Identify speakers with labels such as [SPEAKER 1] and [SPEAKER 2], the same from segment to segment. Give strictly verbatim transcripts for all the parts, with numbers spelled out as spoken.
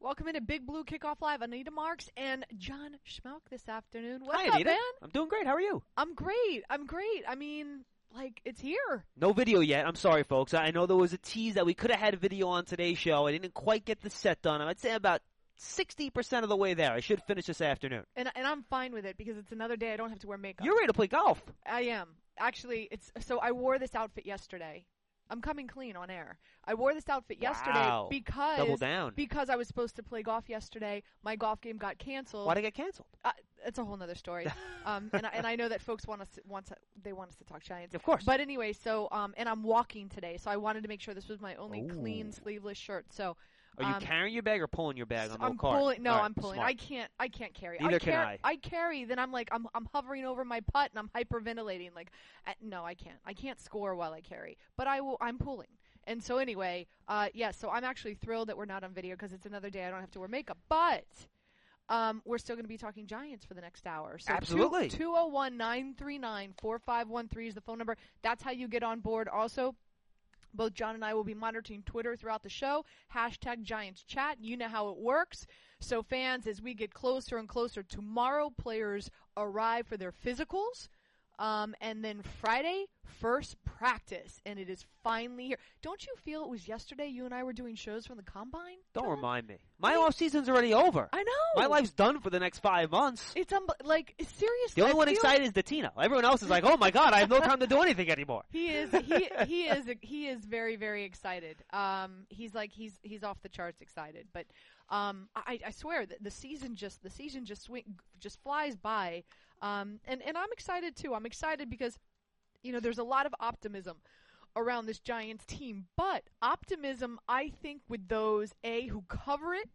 [SPEAKER 1] Welcome into Big Blue Kickoff Live. Anita Marks and John Schmelk this afternoon. What's
[SPEAKER 2] Hi,
[SPEAKER 1] up,
[SPEAKER 2] Anita.
[SPEAKER 1] man?
[SPEAKER 2] I'm doing great. How are you?
[SPEAKER 1] I'm great. I'm great. I mean, like, it's here.
[SPEAKER 2] No video yet. I'm sorry, folks. I know there was a tease that we could have had a video on today's show. I didn't quite get the set done. I'd say about sixty percent of the way there. I should finish this afternoon.
[SPEAKER 1] And and I'm fine with it because it's another day I don't have to wear makeup.
[SPEAKER 2] You're ready to play golf.
[SPEAKER 1] I am. Actually, it's so I wore this outfit yesterday. I'm coming clean on air. I wore this outfit yesterday
[SPEAKER 2] Wow.
[SPEAKER 1] because
[SPEAKER 2] Double down.
[SPEAKER 1] because I was supposed to play golf yesterday. My golf game got canceled.
[SPEAKER 2] Why'd it get canceled?
[SPEAKER 1] Uh, it's a whole nother story. um, and, I, and I know that folks want us to, want to, they want us to talk Giants.
[SPEAKER 2] Of course.
[SPEAKER 1] But anyway, so um, and I'm walking today, so I wanted to make sure this was my only
[SPEAKER 2] Ooh.
[SPEAKER 1] clean sleeveless shirt. So
[SPEAKER 2] Are you
[SPEAKER 1] um,
[SPEAKER 2] carrying your bag or pulling your bag on the
[SPEAKER 1] I'm
[SPEAKER 2] cart?
[SPEAKER 1] pulling. No,
[SPEAKER 2] All right,
[SPEAKER 1] I'm pulling.
[SPEAKER 2] smart.
[SPEAKER 1] I can't. I can't carry.
[SPEAKER 2] Neither
[SPEAKER 1] I
[SPEAKER 2] can
[SPEAKER 1] car-
[SPEAKER 2] I.
[SPEAKER 1] I carry. Then I'm like, I'm I'm hovering over my putt and I'm hyperventilating. Like, uh, no, I can't. I can't score while I carry. But I will. I'm pulling. And so anyway, uh, yeah. So I'm actually thrilled that we're not on video because it's another day I don't have to wear makeup. But um, we're still going to be talking Giants for the next hour. So
[SPEAKER 2] Absolutely.
[SPEAKER 1] two oh one, nine three nine, four five one three is the phone number. That's how you get on board. Also, both John and I will be monitoring Twitter throughout the show. Hashtag Giants Chat. You know how it works. So fans, as we get closer and closer, tomorrow players arrive for their physicals. Um, and then Friday, first practice. And it is finally here. Don't you feel it was yesterday you and I were doing shows from the Combine?
[SPEAKER 2] Don't
[SPEAKER 1] John?
[SPEAKER 2] remind me. My
[SPEAKER 1] I mean-
[SPEAKER 2] off season's already over.
[SPEAKER 1] I know.
[SPEAKER 2] My life's done for the next five months.
[SPEAKER 1] It's um, like, seriously.
[SPEAKER 2] The only
[SPEAKER 1] I
[SPEAKER 2] one
[SPEAKER 1] feel-
[SPEAKER 2] excited is Datino. Everyone else is like, oh my god, I have no time to do anything anymore.
[SPEAKER 1] He is he he is he is very very excited. Um, he's like he's he's off the charts excited. But um, I, I swear that the season just the season just swing, just flies by. Um, and and I'm excited too. I'm excited because you know there's a lot of optimism around this Giants team, but optimism I think with those A who cover it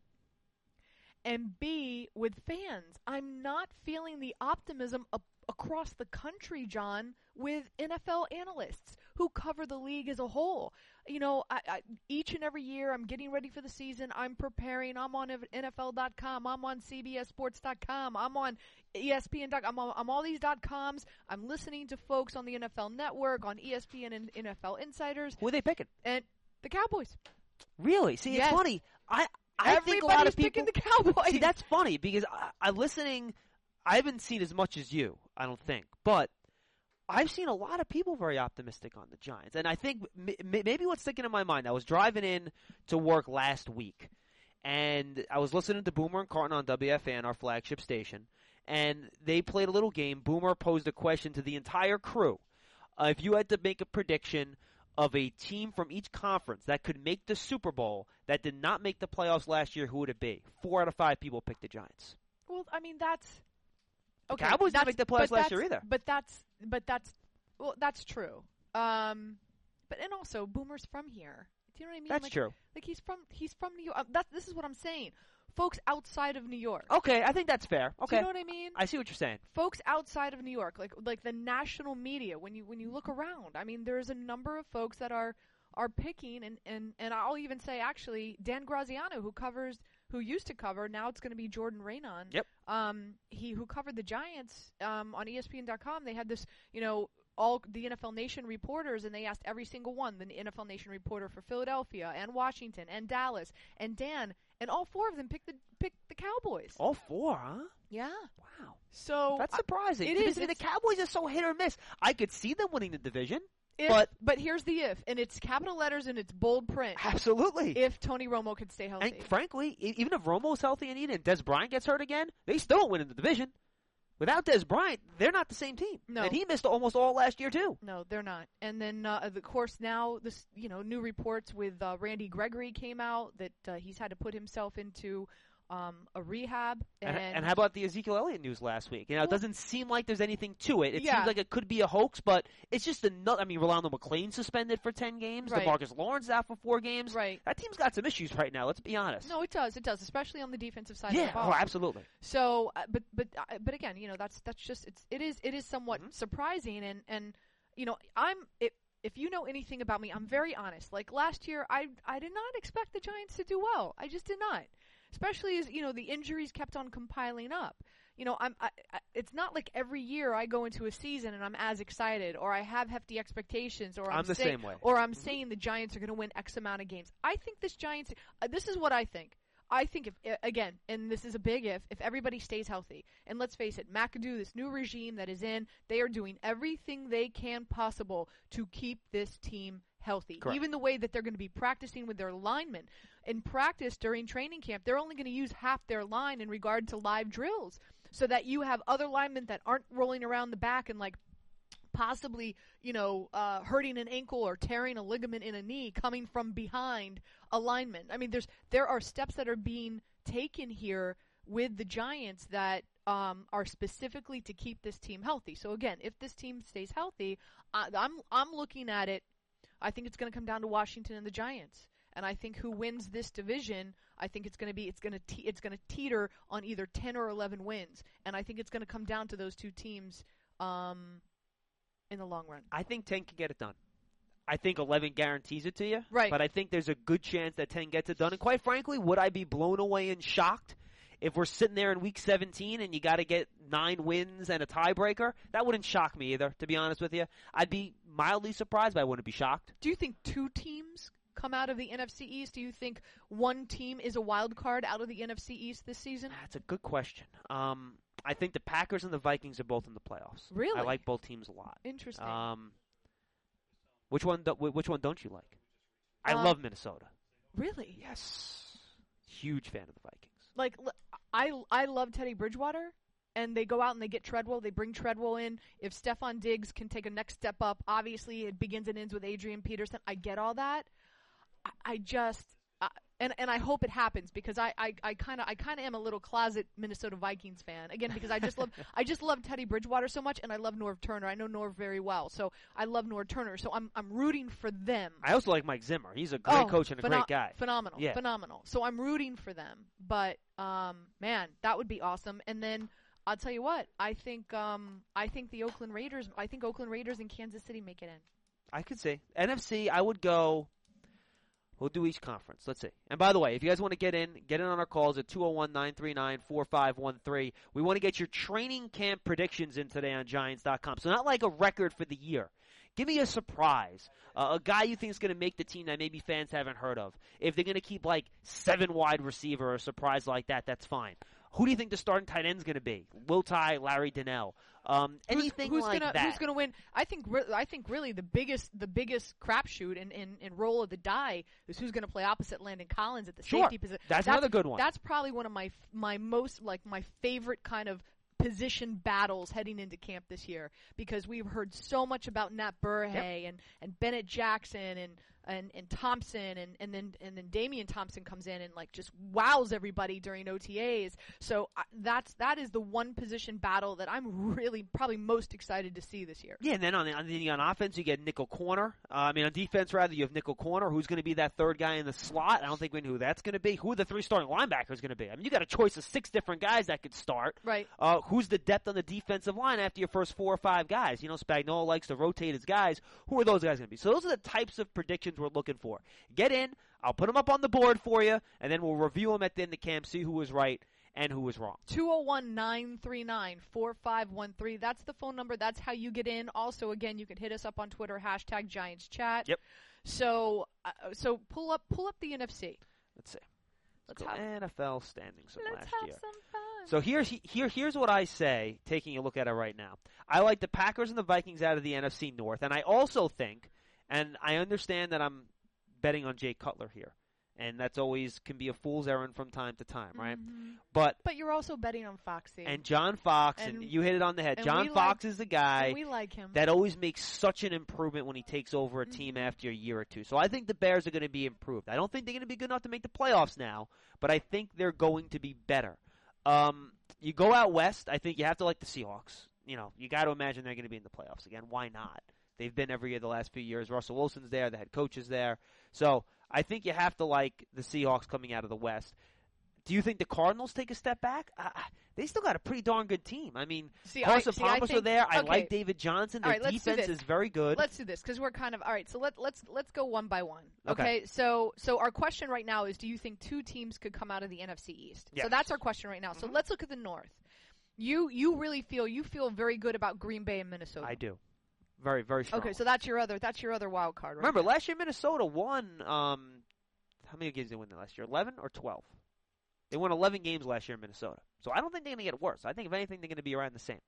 [SPEAKER 1] and B with fans. I'm not feeling the optimism up across the country, John, with N F L analysts who cover the league as a whole. You know, I, I, each and every year I'm getting ready for the season. I'm preparing. I'm on N F L dot com. I'm on C B S Sports dot com. I'm on E S P N dot com. I'm, on, I'm all these dot coms. I'm listening to folks on the N F L Network, on E S P N and N F L Insiders.
[SPEAKER 2] Who are they picking?
[SPEAKER 1] And the Cowboys.
[SPEAKER 2] Really? See,
[SPEAKER 1] Yes.
[SPEAKER 2] it's funny. I I
[SPEAKER 1] Everybody's
[SPEAKER 2] think a lot of people
[SPEAKER 1] picking the Cowboys.
[SPEAKER 2] See, that's funny because I, I'm listening. I haven't seen as much as you, I don't think, but I've seen a lot of people very optimistic on the Giants, and I think m- maybe what's sticking in my mind. I was driving in to work last week, and I was listening to Boomer and Carton on W F A N, our flagship station, and they played a little game. Boomer posed a question to the entire crew: uh, if you had to make a prediction of a team from each conference that could make the Super Bowl that did not make the playoffs last year, who would it be? Four out of five people picked the Giants.
[SPEAKER 1] Well, I mean that's okay.
[SPEAKER 2] Cowboys didn't
[SPEAKER 1] that's-
[SPEAKER 2] make the playoffs
[SPEAKER 1] but
[SPEAKER 2] last year
[SPEAKER 1] that's-
[SPEAKER 2] either.
[SPEAKER 1] But that's but that's well, that's true. Um, but and also Boomer's from here. Do you know what I mean?
[SPEAKER 2] That's
[SPEAKER 1] like,
[SPEAKER 2] true.
[SPEAKER 1] Like he's from he's from New York. Uh, that this is what I'm saying. Folks outside of New York.
[SPEAKER 2] Okay, I think that's fair. Okay,
[SPEAKER 1] Do you know what I mean?
[SPEAKER 2] I see what you're saying.
[SPEAKER 1] Folks outside of New York, like like the national media. When you when you look around, I mean, there's a number of folks that are are picking, and and and I'll even say actually Dan Graziano, who covers. Who used to cover, now it's going to be Jordan Raynon.
[SPEAKER 2] Yep.
[SPEAKER 1] Um, he who covered the Giants um, on E S P N dot com. They had this, you know, all the N F L Nation reporters, and they asked every single one, the N F L Nation reporter for Philadelphia and Washington and Dallas and Dan, and all four of them picked the picked the Cowboys.
[SPEAKER 2] All four, huh?
[SPEAKER 1] Yeah.
[SPEAKER 2] Wow.
[SPEAKER 1] So
[SPEAKER 2] That's surprising.
[SPEAKER 1] it
[SPEAKER 2] Because,
[SPEAKER 1] is,
[SPEAKER 2] I mean, the
[SPEAKER 1] it's-
[SPEAKER 2] Cowboys are so hit or miss. I could see them winning the division.
[SPEAKER 1] if,
[SPEAKER 2] but
[SPEAKER 1] but here's the if, and it's capital letters and it's bold print.
[SPEAKER 2] absolutely.
[SPEAKER 1] If Tony Romo could stay healthy.
[SPEAKER 2] And frankly, e- even if Romo's healthy and and Des Bryant gets hurt again, they still don't win in the division. Without Des Bryant, they're not the same team.
[SPEAKER 1] No.
[SPEAKER 2] And he missed almost all last year too.
[SPEAKER 1] No, they're not. And then, uh, of course, now this, you know, new reports with uh, Randy Gregory came out that uh, he's had to put himself into um, a rehab. And,
[SPEAKER 2] And, and how about the Ezekiel Elliott news last week? You know, it
[SPEAKER 1] Well-
[SPEAKER 2] doesn't seem like there's anything to it. It
[SPEAKER 1] Yeah.
[SPEAKER 2] seems like it could be a hoax, but it's just another. I mean, Rolando McClain suspended for ten games.
[SPEAKER 1] Right.
[SPEAKER 2] DeMarcus Lawrence out for four games.
[SPEAKER 1] right?
[SPEAKER 2] That team's got some issues right now. Let's be honest.
[SPEAKER 1] No, it does. It does, especially on the defensive side of
[SPEAKER 2] yeah.
[SPEAKER 1] the ball.
[SPEAKER 2] Oh, absolutely.
[SPEAKER 1] So, uh, but but uh, but again, you know, that's that's just it's it is it is somewhat
[SPEAKER 2] Mhm.
[SPEAKER 1] surprising, and and you know, I'm it. If you know anything about me, I'm very honest. Like last year, I I did not expect the Giants to do well. I just did not. Especially as, you know, the injuries kept on compiling up. You know, I'm I, I, it's not like every year I go into a season and I'm as excited, or I have hefty expectations, or I'm,
[SPEAKER 2] I'm the
[SPEAKER 1] say-
[SPEAKER 2] same way.
[SPEAKER 1] or I'm saying the Giants are going to win X amount of games. I think this Giants uh, this is what I think. I think if again, and this is a big if, if everybody stays healthy, and let's face it, McAdoo, this new regime that is in, they are doing everything they can possible to keep this team healthy.
[SPEAKER 2] Correct.
[SPEAKER 1] Even the way that they're going to be practicing with their linemen. In practice during training camp, they're only going to use half their line in regard to live drills, so that you have other linemen that aren't rolling around the back and like possibly, you know, uh, hurting an ankle or tearing a ligament in a knee coming from behind a lineman. I mean, there's there are steps that are being taken here with the Giants that um, are specifically to keep this team healthy. So again, if this team stays healthy, I, I'm I'm looking at it. I think it's going to come down to Washington and the Giants. And I think who wins this division, I think it's going to be it's going to te- it's going to teeter on either ten or eleven wins. And I think it's going to come down to those two teams um, in the long run.
[SPEAKER 2] I think ten can get it done. I think eleven guarantees it to you.
[SPEAKER 1] Right.
[SPEAKER 2] But I think there's a good chance that ten gets it done. And quite frankly, would I be blown away and shocked if we're sitting there in week seventeen and you got to get nine wins and a tiebreaker? That wouldn't shock me either, to be honest with you. I'd be mildly surprised, but I wouldn't be shocked.
[SPEAKER 1] Do you think two teams come out of the N F C East? Do you think one team is a wild card out of the N F C East this season?
[SPEAKER 2] That's a good question. Um, I think the Packers and the Vikings are both in the playoffs.
[SPEAKER 1] Really?
[SPEAKER 2] I like both teams a lot.
[SPEAKER 1] Interesting.
[SPEAKER 2] Um, which one? Do, which one don't you like? I
[SPEAKER 1] Um,
[SPEAKER 2] love Minnesota.
[SPEAKER 1] Really?
[SPEAKER 2] Yes, huge fan of the Vikings.
[SPEAKER 1] Like, l- I, I love Teddy Bridgewater, and they go out and they get Treadwell. They bring Treadwell in. If Stephon Diggs can take a next step up, obviously it begins and ends with Adrian Peterson. I get all that. I, I just uh, and and I hope it happens because I I I kind of I kind of am a little closet Minnesota Vikings fan again because I just love I just love Teddy Bridgewater so much and I love Norv Turner. I know Norv very well, so I love Norv Turner. So I'm I'm rooting for them.
[SPEAKER 2] I also like Mike Zimmer. He's a great
[SPEAKER 1] Oh,
[SPEAKER 2] coach and a
[SPEAKER 1] pheno-
[SPEAKER 2] great guy.
[SPEAKER 1] Phenomenal,
[SPEAKER 2] Yeah.
[SPEAKER 1] phenomenal. So I'm rooting for them. But um, man, that would be awesome. And then I'll tell you what, I think um, I think the Oakland Raiders. I think Oakland Raiders and Kansas City make it in.
[SPEAKER 2] I could see N F C. I would go. We'll do each conference. Let's see. And by the way, if you guys want to get in, get in on our calls at two oh one, nine three nine, four five one three. We want to get your training camp predictions in today on Giants dot com. So not like a record for the year. Give me a surprise. Uh, a guy you think is going to make the team that maybe fans haven't heard of. If they're going to keep like seven wide receiver or a surprise like that, that's fine. Who do you think the starting tight end is going to be? Will Ty, Larry Donnell. Um, anything
[SPEAKER 1] who's, who's
[SPEAKER 2] like
[SPEAKER 1] gonna,
[SPEAKER 2] that.
[SPEAKER 1] Who's going to win? I think. Re- I think really the biggest, the biggest crapshoot and in, in, in roll of the die is who's going to play opposite Landon Collins at the
[SPEAKER 2] Sure.
[SPEAKER 1] safety position.
[SPEAKER 2] That's another good one.
[SPEAKER 1] That's probably one of my my most like my favorite kind of position battles heading into camp this year because we've heard so much about Nat Burhay
[SPEAKER 2] Yep.
[SPEAKER 1] and, and Bennett Jackson and. And, and Thompson and, and then and then Damian Thompson comes in and like just wows everybody during O T As. So uh, that's that is the one position battle that I'm really probably most excited to see this year.
[SPEAKER 2] Yeah, and then on the, on, the, on offense, you get nickel corner. Uh, I mean, on defense, rather, you have nickel corner. Who's going to be that third guy in the slot? I don't think we know who that's going to be. Who are the three starting linebackers going to be? I mean, you got a choice of six different guys that could start.
[SPEAKER 1] Right.
[SPEAKER 2] Uh, who's the depth on the defensive line after your first four or five guys? You know, Spagnuolo likes to rotate his guys. Who are those guys going to be? So those are the types of predictions we're looking for. Get in. I'll put them up on the board for you, and then we'll review them at the end of camp, see who was right and who was wrong.
[SPEAKER 1] two oh one, nine three nine, four five one three. That's the phone number. That's how you get in. Also, again, you can hit us up on Twitter, hashtag Giants Chat.
[SPEAKER 2] Yep.
[SPEAKER 1] So, uh, so pull up, pull up the N F C.
[SPEAKER 2] Let's see.
[SPEAKER 1] Let's
[SPEAKER 2] Go
[SPEAKER 1] have,
[SPEAKER 2] N F L standings from
[SPEAKER 1] let's
[SPEAKER 2] last
[SPEAKER 1] have
[SPEAKER 2] year.
[SPEAKER 1] some fun.
[SPEAKER 2] So here's here here's what I say, taking a look at it right now. I like the Packers and the Vikings out of the N F C North, and I also think, and I understand that I'm betting on Jay Cutler here, and that's always can be a fool's errand from time to time, right?
[SPEAKER 1] Mhm.
[SPEAKER 2] But
[SPEAKER 1] But you're also betting on Foxy.
[SPEAKER 2] and John Fox, and,
[SPEAKER 1] And-
[SPEAKER 2] you hit it on the head.
[SPEAKER 1] and
[SPEAKER 2] John
[SPEAKER 1] we
[SPEAKER 2] Fox
[SPEAKER 1] like-
[SPEAKER 2] is the guy
[SPEAKER 1] and we like him.
[SPEAKER 2] that always makes such an improvement when he takes over a team
[SPEAKER 1] Mhm.
[SPEAKER 2] after a year or two. So I think the Bears are going to be improved. I don't think they're going to be good enough to make the playoffs now, but I think they're going to be better. Um, you go out west, I think you have to like the Seahawks. You know, you got to imagine they're going to be in the playoffs again. Why not? They've been every year the last few years. Russell Wilson's there, the head coach is there. So I think you have to like the Seahawks coming out of the West. Do you think the Cardinals take a step back? Uh, they still got a pretty darn good team. I mean,
[SPEAKER 1] See,
[SPEAKER 2] Carson
[SPEAKER 1] I, see, I
[SPEAKER 2] Palmer's
[SPEAKER 1] think,
[SPEAKER 2] are there. I
[SPEAKER 1] okay.
[SPEAKER 2] like David Johnson.
[SPEAKER 1] All
[SPEAKER 2] Their
[SPEAKER 1] right, let's do
[SPEAKER 2] defense
[SPEAKER 1] this.
[SPEAKER 2] is very good.
[SPEAKER 1] Let's do this because we're kind of all right. So let let's let's go one by one. Okay?
[SPEAKER 2] Okay.
[SPEAKER 1] So so our question right now is: do you think two teams could come out of the N F C East?
[SPEAKER 2] Yes.
[SPEAKER 1] So that's our question right now. So
[SPEAKER 2] Mhm.
[SPEAKER 1] let's look at the North. You you really feel you feel very good about Green Bay and Minnesota.
[SPEAKER 2] I do. Very, very strong.
[SPEAKER 1] Okay, so that's your other that's your other wild card. Right
[SPEAKER 2] Remember,
[SPEAKER 1] now.
[SPEAKER 2] last year Minnesota won. Um, how many games did they win last year? Eleven or twelve? They won eleven games last year in Minnesota. So I don't think they're going to get worse. I think, if anything, they're going to be around the same.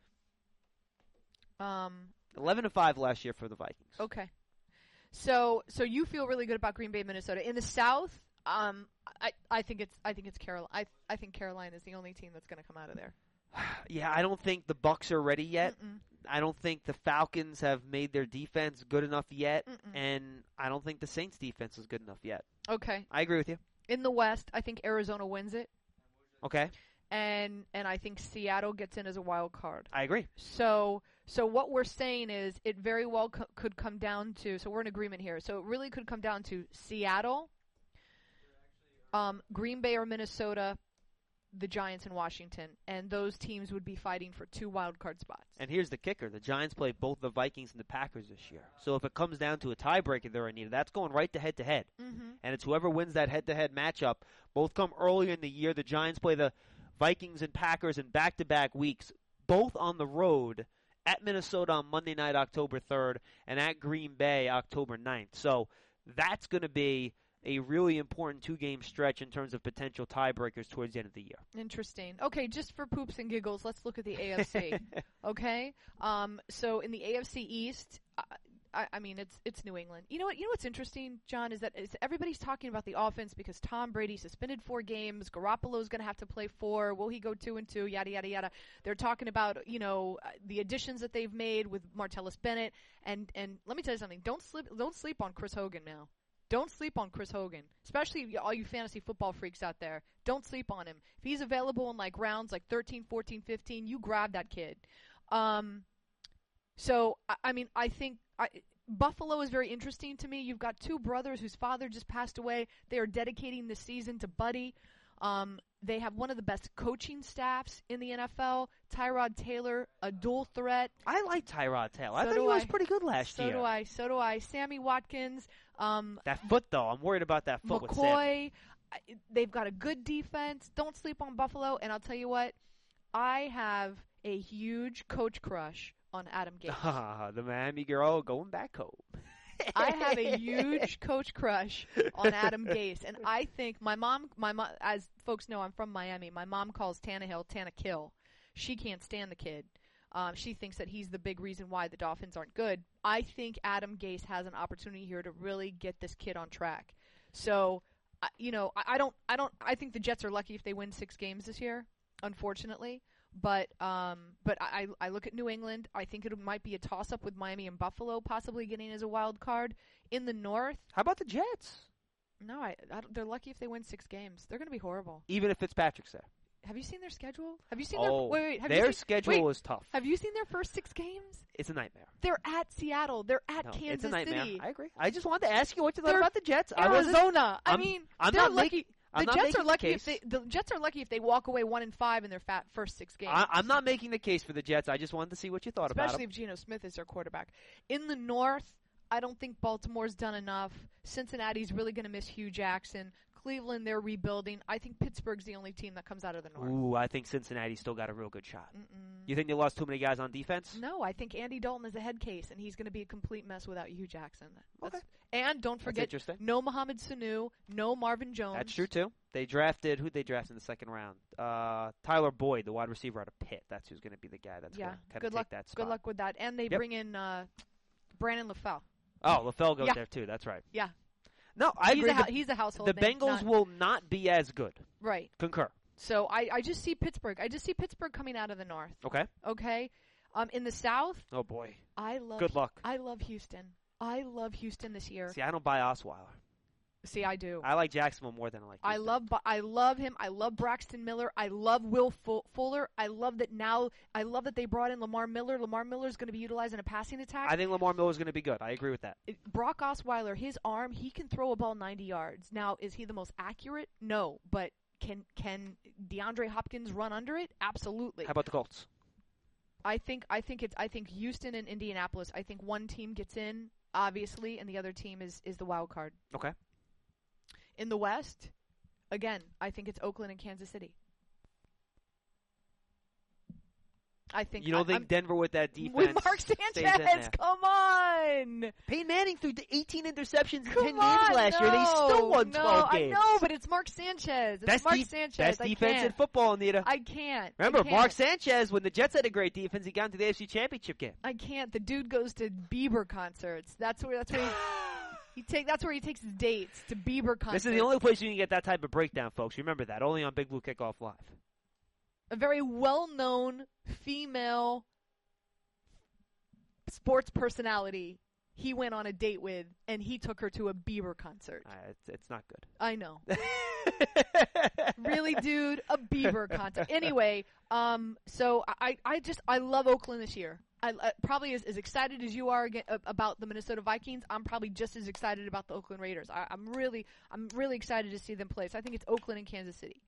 [SPEAKER 1] Um,
[SPEAKER 2] eleven and five last year for the Vikings.
[SPEAKER 1] okay. So so you feel really good about Green Bay, Minnesota. In the South, um, I, I think it's I think it's Carol. I I think Carolina is the only team that's going to come out of there.
[SPEAKER 2] Yeah, I don't think the Bucks are ready yet.
[SPEAKER 1] Mm-mm.
[SPEAKER 2] I don't think the Falcons have made their defense good enough yet.
[SPEAKER 1] Mm-mm.
[SPEAKER 2] And I don't think the Saints' defense is good enough yet.
[SPEAKER 1] Okay.
[SPEAKER 2] I agree with you.
[SPEAKER 1] In the West, I think Arizona wins it.
[SPEAKER 2] Okay.
[SPEAKER 1] And and I think Seattle gets in as a wild card.
[SPEAKER 2] I agree.
[SPEAKER 1] So so what we're saying is it very well co- could come down to, so we're in agreement here. So it really could come down to Seattle, um, Green Bay or Minnesota, the Giants and Washington, and those teams would be fighting for two wild card spots.
[SPEAKER 2] And here's the kicker. The Giants play both the Vikings and the Packers this year. So if it comes down to a tiebreaker there, Anita, that's going right to head-to-head.
[SPEAKER 1] Mm-hmm.
[SPEAKER 2] And it's whoever wins that head-to-head matchup. Both come earlier in the year. The Giants play the Vikings and Packers in back-to-back weeks, both on the road at Minnesota on Monday night, October third, and at Green Bay, October ninth. So that's going to be a really important two-game stretch in terms of potential tiebreakers towards the end of the year.
[SPEAKER 1] Interesting. Okay, just for poops and giggles, let's look at the A F C. Okay? Um, so in the A F C East, I, I mean, it's it's New England. You know what? You know what's interesting, John, is that is everybody's talking about the offense because Tom Brady suspended four games. Garoppolo's going to have to play four. Will he go two and two? Yada yada yada. They're talking about you know the additions that they've made with Martellus Bennett. And and let me tell you something. Don't sleep don't sleep on Chris Hogan now. Don't sleep on Chris Hogan, especially all you fantasy football freaks out there. Don't sleep on him. If he's available in like rounds like thirteen, fourteen, fifteen, you grab that kid. Um, so I, I mean, I think I, Buffalo is very interesting to me. You've got two brothers whose father just passed away. They are dedicating the season to Buddy. Um, they have one of the best coaching staffs in the N F L. Tyrod Taylor, a dual threat.
[SPEAKER 2] I like Tyrod Taylor. I
[SPEAKER 1] So
[SPEAKER 2] thought
[SPEAKER 1] do
[SPEAKER 2] he was
[SPEAKER 1] I.
[SPEAKER 2] pretty good last
[SPEAKER 1] So
[SPEAKER 2] year.
[SPEAKER 1] do I. So do I. Sammy Watkins. Um,
[SPEAKER 2] That foot, though, I'm worried about that foot with Sam.
[SPEAKER 1] McCoy. I, they've got a good defense. Don't sleep on Buffalo. And I'll tell you what, I have a huge coach crush on Adam Gase.
[SPEAKER 2] Ah, the Miami girl going back home.
[SPEAKER 1] I have a huge coach crush on Adam Gase, and I think my mom, my mom, as folks know, I'm from Miami. My mom calls Tannehill Tannekill. She can't stand the kid. Um, she thinks that he's the big reason why the Dolphins aren't good. I think Adam Gase has an opportunity here to really get this kid on track. So, I you know, I, I don't, I don't, I think the Jets are lucky if they win six games this year. Unfortunately. But um, but I, I look at New England. I think it might be a toss-up with Miami and Buffalo possibly getting as a wild card. In the North,
[SPEAKER 2] How about the Jets?
[SPEAKER 1] no, I, I don't, they're lucky if they win six games. They're going to be horrible.
[SPEAKER 2] Even if Fitzpatrick's there.
[SPEAKER 1] Have you seen their schedule? Have you seen
[SPEAKER 2] Oh,
[SPEAKER 1] their wait wait? Have
[SPEAKER 2] their
[SPEAKER 1] you seen,
[SPEAKER 2] schedule
[SPEAKER 1] wait,
[SPEAKER 2] is tough.
[SPEAKER 1] Have you seen their first six games?
[SPEAKER 2] It's a nightmare.
[SPEAKER 1] They're at Seattle. They're at
[SPEAKER 2] No,
[SPEAKER 1] Kansas
[SPEAKER 2] it's a nightmare.
[SPEAKER 1] City.
[SPEAKER 2] I agree. I just wanted to ask you what you thought
[SPEAKER 1] They're
[SPEAKER 2] about the Jets. I wasn't-
[SPEAKER 1] Arizona. I
[SPEAKER 2] I'm-
[SPEAKER 1] mean,
[SPEAKER 2] I'm
[SPEAKER 1] they're
[SPEAKER 2] not
[SPEAKER 1] lucky.
[SPEAKER 2] making- I'm
[SPEAKER 1] the
[SPEAKER 2] not
[SPEAKER 1] Jets
[SPEAKER 2] making
[SPEAKER 1] are
[SPEAKER 2] the
[SPEAKER 1] lucky if
[SPEAKER 2] case.
[SPEAKER 1] they. The Jets are lucky if they walk away one and five in their fat first six games.
[SPEAKER 2] I, I'm not making the case for the Jets. I just wanted to see what you thought about
[SPEAKER 1] Especially
[SPEAKER 2] them.
[SPEAKER 1] if Geno Smith is their quarterback. In the North, I don't think Baltimore's done enough. Cincinnati's really going to miss Hugh Jackson. Cleveland, they're rebuilding. I think Pittsburgh's the only team that comes out of the North.
[SPEAKER 2] Ooh, I think Cincinnati's still got a real good shot.
[SPEAKER 1] Mm-mm.
[SPEAKER 2] You think they lost too many guys on defense?
[SPEAKER 1] No, I think Andy Dalton is a head case, and he's going to be a complete mess without Hugh Jackson. That's,
[SPEAKER 2] Okay.
[SPEAKER 1] And don't
[SPEAKER 2] That's
[SPEAKER 1] forget,
[SPEAKER 2] interesting.
[SPEAKER 1] no Mohamed Sanu, no Marvin Jones.
[SPEAKER 2] That's true, too. They drafted, who'd they draft in the second round? Uh, Tyler Boyd, the wide receiver out of Pitt. That's who's going to be the guy that's
[SPEAKER 1] Yeah,
[SPEAKER 2] going to kind
[SPEAKER 1] good
[SPEAKER 2] of
[SPEAKER 1] luck.
[SPEAKER 2] take that spot.
[SPEAKER 1] Good luck with that. And they
[SPEAKER 2] Yep.
[SPEAKER 1] bring in uh, Brandon LaFell.
[SPEAKER 2] Oh, LaFell goes
[SPEAKER 1] Yeah.
[SPEAKER 2] there, too. That's right.
[SPEAKER 1] Yeah.
[SPEAKER 2] No, I
[SPEAKER 1] he's
[SPEAKER 2] agree.
[SPEAKER 1] A, hou-
[SPEAKER 2] the
[SPEAKER 1] he's a household
[SPEAKER 2] the
[SPEAKER 1] name,
[SPEAKER 2] Bengals
[SPEAKER 1] not-
[SPEAKER 2] will not be as good.
[SPEAKER 1] Right.
[SPEAKER 2] Concur.
[SPEAKER 1] So I, I just see Pittsburgh. I just see Pittsburgh coming out of the North.
[SPEAKER 2] Okay.
[SPEAKER 1] Okay. Um, in the South,
[SPEAKER 2] Oh, boy.
[SPEAKER 1] I love.
[SPEAKER 2] Good luck.
[SPEAKER 1] I love Houston. I love Houston this year.
[SPEAKER 2] See, I don't buy Osweiler.
[SPEAKER 1] See, I do.
[SPEAKER 2] I like Jacksonville more than I like
[SPEAKER 1] I
[SPEAKER 2] Houston.
[SPEAKER 1] love. Bu- I love him. I love Braxton Miller. I love Will Fu- Fuller. I love that now. I love that they brought in Lamar Miller. Lamar Miller is going to be utilized in a passing attack.
[SPEAKER 2] I think Lamar Miller is going to be good. I agree with that.
[SPEAKER 1] It- Brock Osweiler, his arm, he can throw a ball ninety yards. Now, is he the most accurate? No, but can can DeAndre Hopkins run under it? Absolutely.
[SPEAKER 2] How about the Colts?
[SPEAKER 1] I think I think it's I think Houston and Indianapolis. I think one team gets in, obviously, and the other team is is the wild card.
[SPEAKER 2] Okay.
[SPEAKER 1] In the West, again, I think it's Oakland and Kansas City. I think
[SPEAKER 2] You don't
[SPEAKER 1] I,
[SPEAKER 2] think
[SPEAKER 1] I'm,
[SPEAKER 2] Denver with that defense
[SPEAKER 1] with Mark
[SPEAKER 2] stays in
[SPEAKER 1] Sanchez?
[SPEAKER 2] there?
[SPEAKER 1] Come on.
[SPEAKER 2] Peyton Manning threw the eighteen interceptions in
[SPEAKER 1] Come
[SPEAKER 2] ten
[SPEAKER 1] on,
[SPEAKER 2] games last
[SPEAKER 1] no,
[SPEAKER 2] year. They still won
[SPEAKER 1] no,
[SPEAKER 2] twelve games.
[SPEAKER 1] I know, but it's Mark Sanchez. It's
[SPEAKER 2] That's
[SPEAKER 1] Mark
[SPEAKER 2] def-
[SPEAKER 1] Sanchez.
[SPEAKER 2] That's
[SPEAKER 1] I
[SPEAKER 2] defense
[SPEAKER 1] can't.
[SPEAKER 2] in football, Anita.
[SPEAKER 1] I can't.
[SPEAKER 2] Remember,
[SPEAKER 1] I can't.
[SPEAKER 2] Mark Sanchez, when the Jets had a great defense, he got into the A F C Championship game.
[SPEAKER 1] I can't. The dude goes to Bieber concerts. That's where. That's where. He, he take. That's where he takes his dates to Bieber concerts.
[SPEAKER 2] This is the only place you can get that type of breakdown, folks. Remember that. Only on Big Blue Kickoff Live.
[SPEAKER 1] A very well-known female sports personality he went on a date with, and he took her to a Bieber concert.
[SPEAKER 2] Uh, it's, it's not good.
[SPEAKER 1] I know. Really, dude? A Bieber concert. Anyway, um, so I, I just, I love Oakland this year. I, I probably as, as excited as you are again, uh, about the Minnesota Vikings, I'm probably just as excited about the Oakland Raiders. I, I'm really, I'm really excited to see them play. So I think it's Oakland and Kansas City.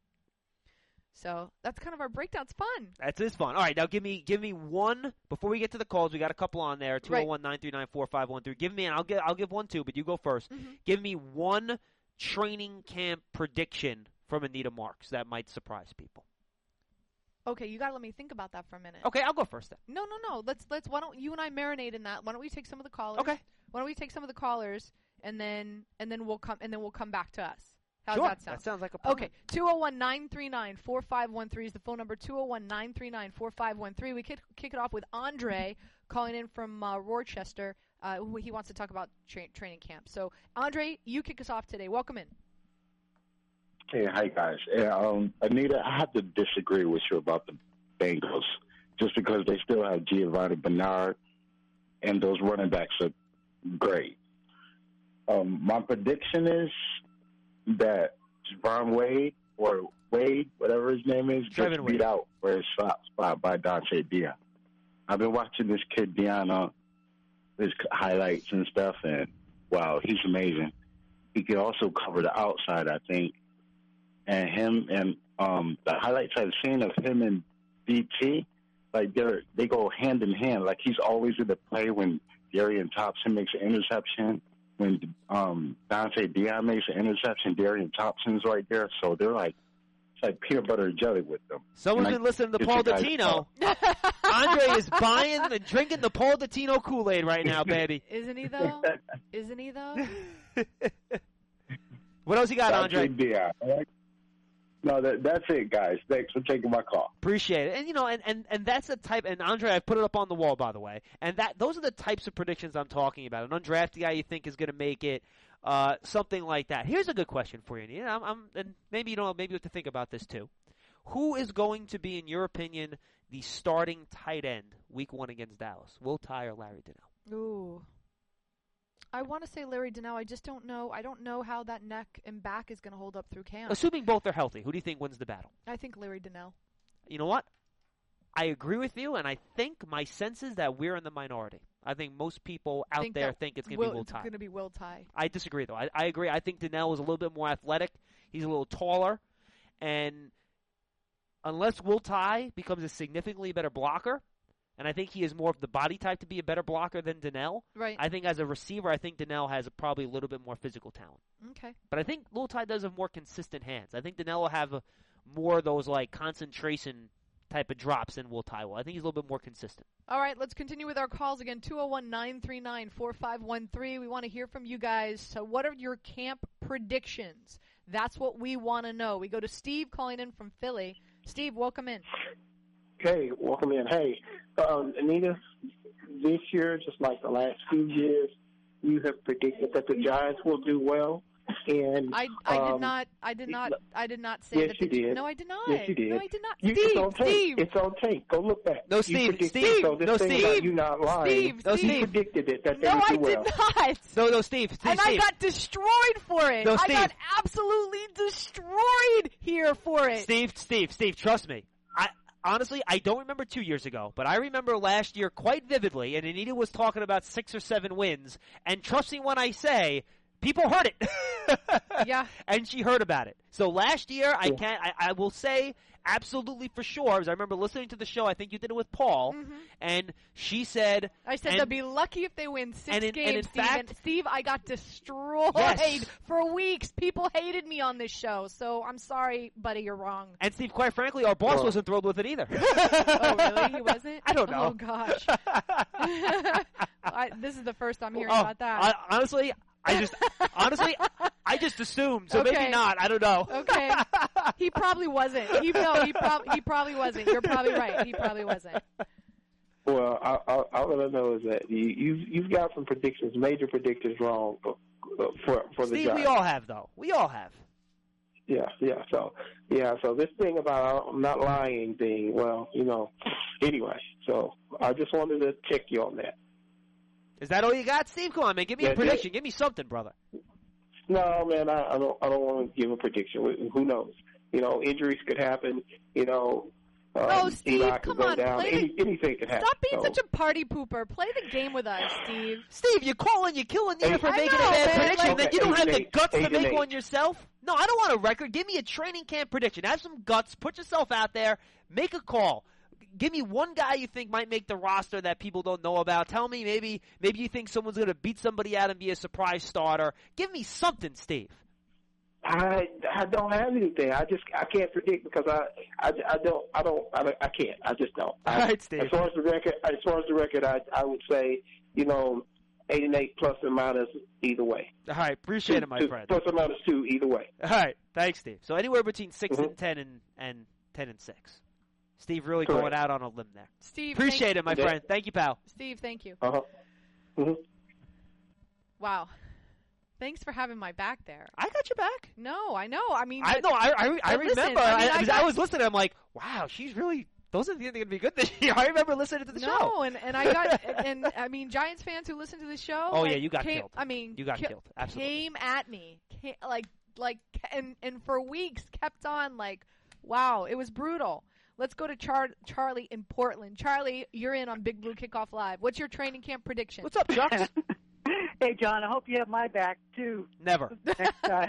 [SPEAKER 1] So that's kind of our breakdown. It's fun.
[SPEAKER 2] That's is fun. All right, now give me give me one before we get to the calls. We got a couple on there. Two zero one nine three nine four five one three. Give me, and I'll give I'll give one too, but you go first.
[SPEAKER 1] Mm-hmm.
[SPEAKER 2] Give me one training camp prediction from Anita Marks that might surprise people.
[SPEAKER 1] Okay, you gotta let me think about that for a minute.
[SPEAKER 2] Okay, I'll go first then.
[SPEAKER 1] No, no, no. Let's let's. Why don't you and I marinate in that? Why don't we take some of the callers?
[SPEAKER 2] Okay.
[SPEAKER 1] Why don't we take some of the callers and then and then we'll come and then we'll come back to us. How's
[SPEAKER 2] sure.
[SPEAKER 1] that sound?
[SPEAKER 2] That sounds like a plan.
[SPEAKER 1] Okay, two zero one nine three nine four five one three is the phone number, two zero one nine three nine four five one three. We could kick it off with Andre calling in from uh, Rochester. Uh, who he wants to talk about tra- training camp. So, Andre, you kick us off today. Welcome in.
[SPEAKER 3] Hey, hi, guys. Yeah, um, Anita, I have to disagree with you about the Bengals just because they still have Giovanni Bernard, and those running backs are great. Um, my prediction is that Javon Wade, or Wade, whatever his name is, gets
[SPEAKER 2] Trevin
[SPEAKER 3] beat
[SPEAKER 2] Wade.
[SPEAKER 3] out for his spot, spot by Dante Dion. I've been watching this kid Dion on his highlights and stuff, and, wow, he's amazing. He can also cover the outside, I think. And him and um, the highlights I've seen of him and D T, like they're they go hand in hand. Like he's always in the play when Darian Thompson makes an interception. When um, Dante Dion makes an interception, Darian Thompson's right there. So they're like it's like peanut butter and jelly with them.
[SPEAKER 2] Someone's
[SPEAKER 3] And
[SPEAKER 2] been
[SPEAKER 3] I
[SPEAKER 2] listening to
[SPEAKER 3] guess
[SPEAKER 2] Paul
[SPEAKER 3] you guys-
[SPEAKER 2] Dottino. Andre is buying and drinking the Paul Dottino Kool-Aid right now, baby.
[SPEAKER 1] Isn't he though? Isn't he though?
[SPEAKER 2] What else you got,
[SPEAKER 3] Dante
[SPEAKER 2] Andre?
[SPEAKER 3] Dion. all right? No, that, that's it, guys. Thanks for taking my call.
[SPEAKER 2] Appreciate it. And you know, and, and, and that's the type and Andre, I've put it up on the wall by the way. And that those are the types of predictions I'm talking about. An undrafted guy you think is gonna make it, uh, something like that. Here's a good question for you, Ian. I'm, I'm and maybe you know maybe you have to think about this too. Who is going to be, in your opinion, the starting tight end week one against Dallas? Will Tye or Larry Donnell?
[SPEAKER 1] Ooh. I want to say Larry Donnell. I just don't know. I don't know how that neck and back is going to hold up through camp.
[SPEAKER 2] Assuming both are healthy, who do you think wins the battle?
[SPEAKER 1] I think Larry Donnell.
[SPEAKER 2] You know what? I agree with you, and I think my sense is that we're in the minority. I think most people out
[SPEAKER 1] Think
[SPEAKER 2] there
[SPEAKER 1] that
[SPEAKER 2] think it's going to
[SPEAKER 1] Will,
[SPEAKER 2] be Will
[SPEAKER 1] it's
[SPEAKER 2] Tye.
[SPEAKER 1] going to be Will Tye.
[SPEAKER 2] I disagree, though. I, I agree. I think Donnell is a little bit more athletic. He's a little taller. And unless Will Tye becomes a significantly better blocker, and I think he is more of the body type to be a better blocker than Donnell,
[SPEAKER 1] Right.
[SPEAKER 2] I think as a receiver, I think Donnell has a, probably a little bit more physical talent.
[SPEAKER 1] Okay.
[SPEAKER 2] But I think Will Tye does have more consistent hands. I think Donnell will have a, more of those like concentration type of drops than Will Tye will. I think he's a little bit more consistent.
[SPEAKER 1] All right, let's continue with our calls again. two oh one nine three nine four five one three. We want to hear from you guys. So what are your camp predictions? That's what we want to know. We go to Steve calling in from Philly. Steve, welcome in.
[SPEAKER 4] Hey, welcome in. Hey, um, Anita, this year, just like the last few years, you have predicted that the Giants will do well. And
[SPEAKER 1] I, I did
[SPEAKER 4] um,
[SPEAKER 1] not I did not I did not say
[SPEAKER 4] yes,
[SPEAKER 1] that
[SPEAKER 4] you
[SPEAKER 1] the,
[SPEAKER 4] did.
[SPEAKER 1] No, I did not.
[SPEAKER 4] Yes, you did.
[SPEAKER 1] No, I did not.
[SPEAKER 4] You,
[SPEAKER 1] Steve,
[SPEAKER 4] it's on tape.
[SPEAKER 1] Steve.
[SPEAKER 4] It's on tape. Go look back.
[SPEAKER 2] No,
[SPEAKER 4] You
[SPEAKER 2] Steve,
[SPEAKER 4] predicted-
[SPEAKER 2] Steve,
[SPEAKER 4] So this
[SPEAKER 2] no,
[SPEAKER 4] thing
[SPEAKER 2] Steve.
[SPEAKER 4] about you not lying.
[SPEAKER 1] Steve,
[SPEAKER 2] No,
[SPEAKER 1] Steve.
[SPEAKER 4] You predicted it that they
[SPEAKER 1] No,
[SPEAKER 4] would
[SPEAKER 1] I
[SPEAKER 4] do well.
[SPEAKER 1] did not.
[SPEAKER 2] No, no, Steve. Steve
[SPEAKER 1] And I
[SPEAKER 2] Steve.
[SPEAKER 1] got destroyed for it.
[SPEAKER 2] No,
[SPEAKER 1] I got
[SPEAKER 2] Steve.
[SPEAKER 1] absolutely destroyed here for it.
[SPEAKER 2] Steve, Steve, Steve, trust me. I honestly, I don't remember two years ago, but I remember last year quite vividly, and Anita was talking about six or seven wins, and trust me when I say, people heard it.
[SPEAKER 1] Yeah.
[SPEAKER 2] And she heard about it. So last year, I
[SPEAKER 4] Yeah.
[SPEAKER 2] can't. I, I will say absolutely for sure, because I remember listening to the show. I think you did it with Paul,
[SPEAKER 1] Mhm.
[SPEAKER 2] and she said,
[SPEAKER 1] I said
[SPEAKER 2] and-
[SPEAKER 1] they'll be lucky if they win six
[SPEAKER 2] and in- and
[SPEAKER 1] games,
[SPEAKER 2] in
[SPEAKER 1] Steve.
[SPEAKER 2] fact-
[SPEAKER 1] and Steve, I got destroyed
[SPEAKER 2] Yes.
[SPEAKER 1] for weeks. People hated me on this show, so I'm sorry, buddy, you're wrong.
[SPEAKER 2] and Steve, quite frankly, our boss
[SPEAKER 4] Well-
[SPEAKER 2] wasn't thrilled with it either.
[SPEAKER 1] Oh, really? He wasn't?
[SPEAKER 2] I don't know.
[SPEAKER 1] Oh, gosh. I, this is the first I'm hearing
[SPEAKER 2] Oh,
[SPEAKER 1] about that.
[SPEAKER 2] I, honestly, I just honestly, I just assumed. So
[SPEAKER 1] Okay.
[SPEAKER 2] maybe not. I don't know.
[SPEAKER 1] Okay. He probably wasn't. He, no, he, prob- he probably wasn't. You're probably right. He probably wasn't.
[SPEAKER 4] Well, I, I, all that I know is that you, you've you've got some predictions, major predictions wrong uh, for for the
[SPEAKER 2] Steve,
[SPEAKER 4] Giants.
[SPEAKER 2] we all have though. We all have.
[SPEAKER 4] Yeah, yeah. So, yeah. So this thing about I'm not lying thing. Well, you know. Anyway, so I just wanted to check you on that.
[SPEAKER 2] Is that all you got, Steve? Come on, man. Give me a
[SPEAKER 4] That's it.
[SPEAKER 2] prediction. Give me something, brother.
[SPEAKER 4] No, man. I, I don't. I don't want to give a prediction. Who knows? You know, injuries could happen. You know. Um,
[SPEAKER 1] Oh, Steve,
[SPEAKER 4] Eli could
[SPEAKER 1] come
[SPEAKER 4] go
[SPEAKER 1] on,
[SPEAKER 4] down.
[SPEAKER 1] play
[SPEAKER 4] Any,
[SPEAKER 1] the-
[SPEAKER 4] anything could happen.
[SPEAKER 1] Stop being
[SPEAKER 4] so.
[SPEAKER 1] such a party pooper. Play the game with us, Steve.
[SPEAKER 2] Steve, you're calling, you're killing Nina
[SPEAKER 4] Hey,
[SPEAKER 2] for
[SPEAKER 1] I
[SPEAKER 2] making
[SPEAKER 1] know,
[SPEAKER 2] a bad
[SPEAKER 1] man,
[SPEAKER 2] prediction.
[SPEAKER 1] like-
[SPEAKER 2] then you don't have the
[SPEAKER 4] Eight,
[SPEAKER 2] guts
[SPEAKER 4] eight,
[SPEAKER 2] to
[SPEAKER 4] eight,
[SPEAKER 2] make
[SPEAKER 4] eight.
[SPEAKER 2] one yourself. No, I don't want a record. Give me a training camp prediction. Have some guts. Put yourself out there. Make a call. Give me one guy you think might make the roster that people don't know about. Tell me maybe maybe you think someone's going to beat somebody out and be a surprise starter. Give me something, Steve.
[SPEAKER 4] I I don't have anything. I just I can't predict because I I, I don't I don't I, don't- I can't. I just don't. I,
[SPEAKER 2] All right, Steve.
[SPEAKER 4] As far as the record, as far as the record, I I would say you know eight and eight plus or minus either way.
[SPEAKER 2] All right, appreciate it, my
[SPEAKER 4] Two-
[SPEAKER 2] friend.
[SPEAKER 4] Plus or minus two either way.
[SPEAKER 2] All right, thanks, Steve. So anywhere between 6
[SPEAKER 4] Mhm.
[SPEAKER 2] and ten and, and ten and six. Steve really
[SPEAKER 4] Correct.
[SPEAKER 2] going out on a limb there.
[SPEAKER 1] Steve,
[SPEAKER 2] Appreciate
[SPEAKER 1] thank,
[SPEAKER 2] it, my
[SPEAKER 4] Yeah.
[SPEAKER 2] friend. Thank you, pal.
[SPEAKER 1] Steve, thank you.
[SPEAKER 4] Uh huh. Mm-hmm.
[SPEAKER 1] Wow. Thanks for having my back there.
[SPEAKER 2] I got your back.
[SPEAKER 1] No, I know. I mean,
[SPEAKER 2] I
[SPEAKER 1] but-
[SPEAKER 2] no, I I, I
[SPEAKER 1] but listen,
[SPEAKER 2] remember.
[SPEAKER 1] I mean,
[SPEAKER 2] I,
[SPEAKER 1] I
[SPEAKER 2] I,
[SPEAKER 1] got-
[SPEAKER 2] was listening. I'm like, wow, she's really. Those are the things that are going to be good this year. I remember listening to the
[SPEAKER 1] no,
[SPEAKER 2] show.
[SPEAKER 1] and and I got and I mean Giants fans who listen to the show.
[SPEAKER 2] Oh, yeah,
[SPEAKER 1] like,
[SPEAKER 2] you got
[SPEAKER 1] came,
[SPEAKER 2] killed.
[SPEAKER 1] I mean,
[SPEAKER 2] You got
[SPEAKER 1] ki-
[SPEAKER 2] killed. Absolutely.
[SPEAKER 1] Came at me, came, like like and and for weeks kept on like, wow, it was brutal. Let's go to Char- Charlie in Portland. Charlie, you're in on Big Blue Kickoff Live. What's your training camp prediction?
[SPEAKER 2] What's up, Chucks?
[SPEAKER 5] Hey, John, I hope you have my back, too,
[SPEAKER 2] Never.
[SPEAKER 5] next time.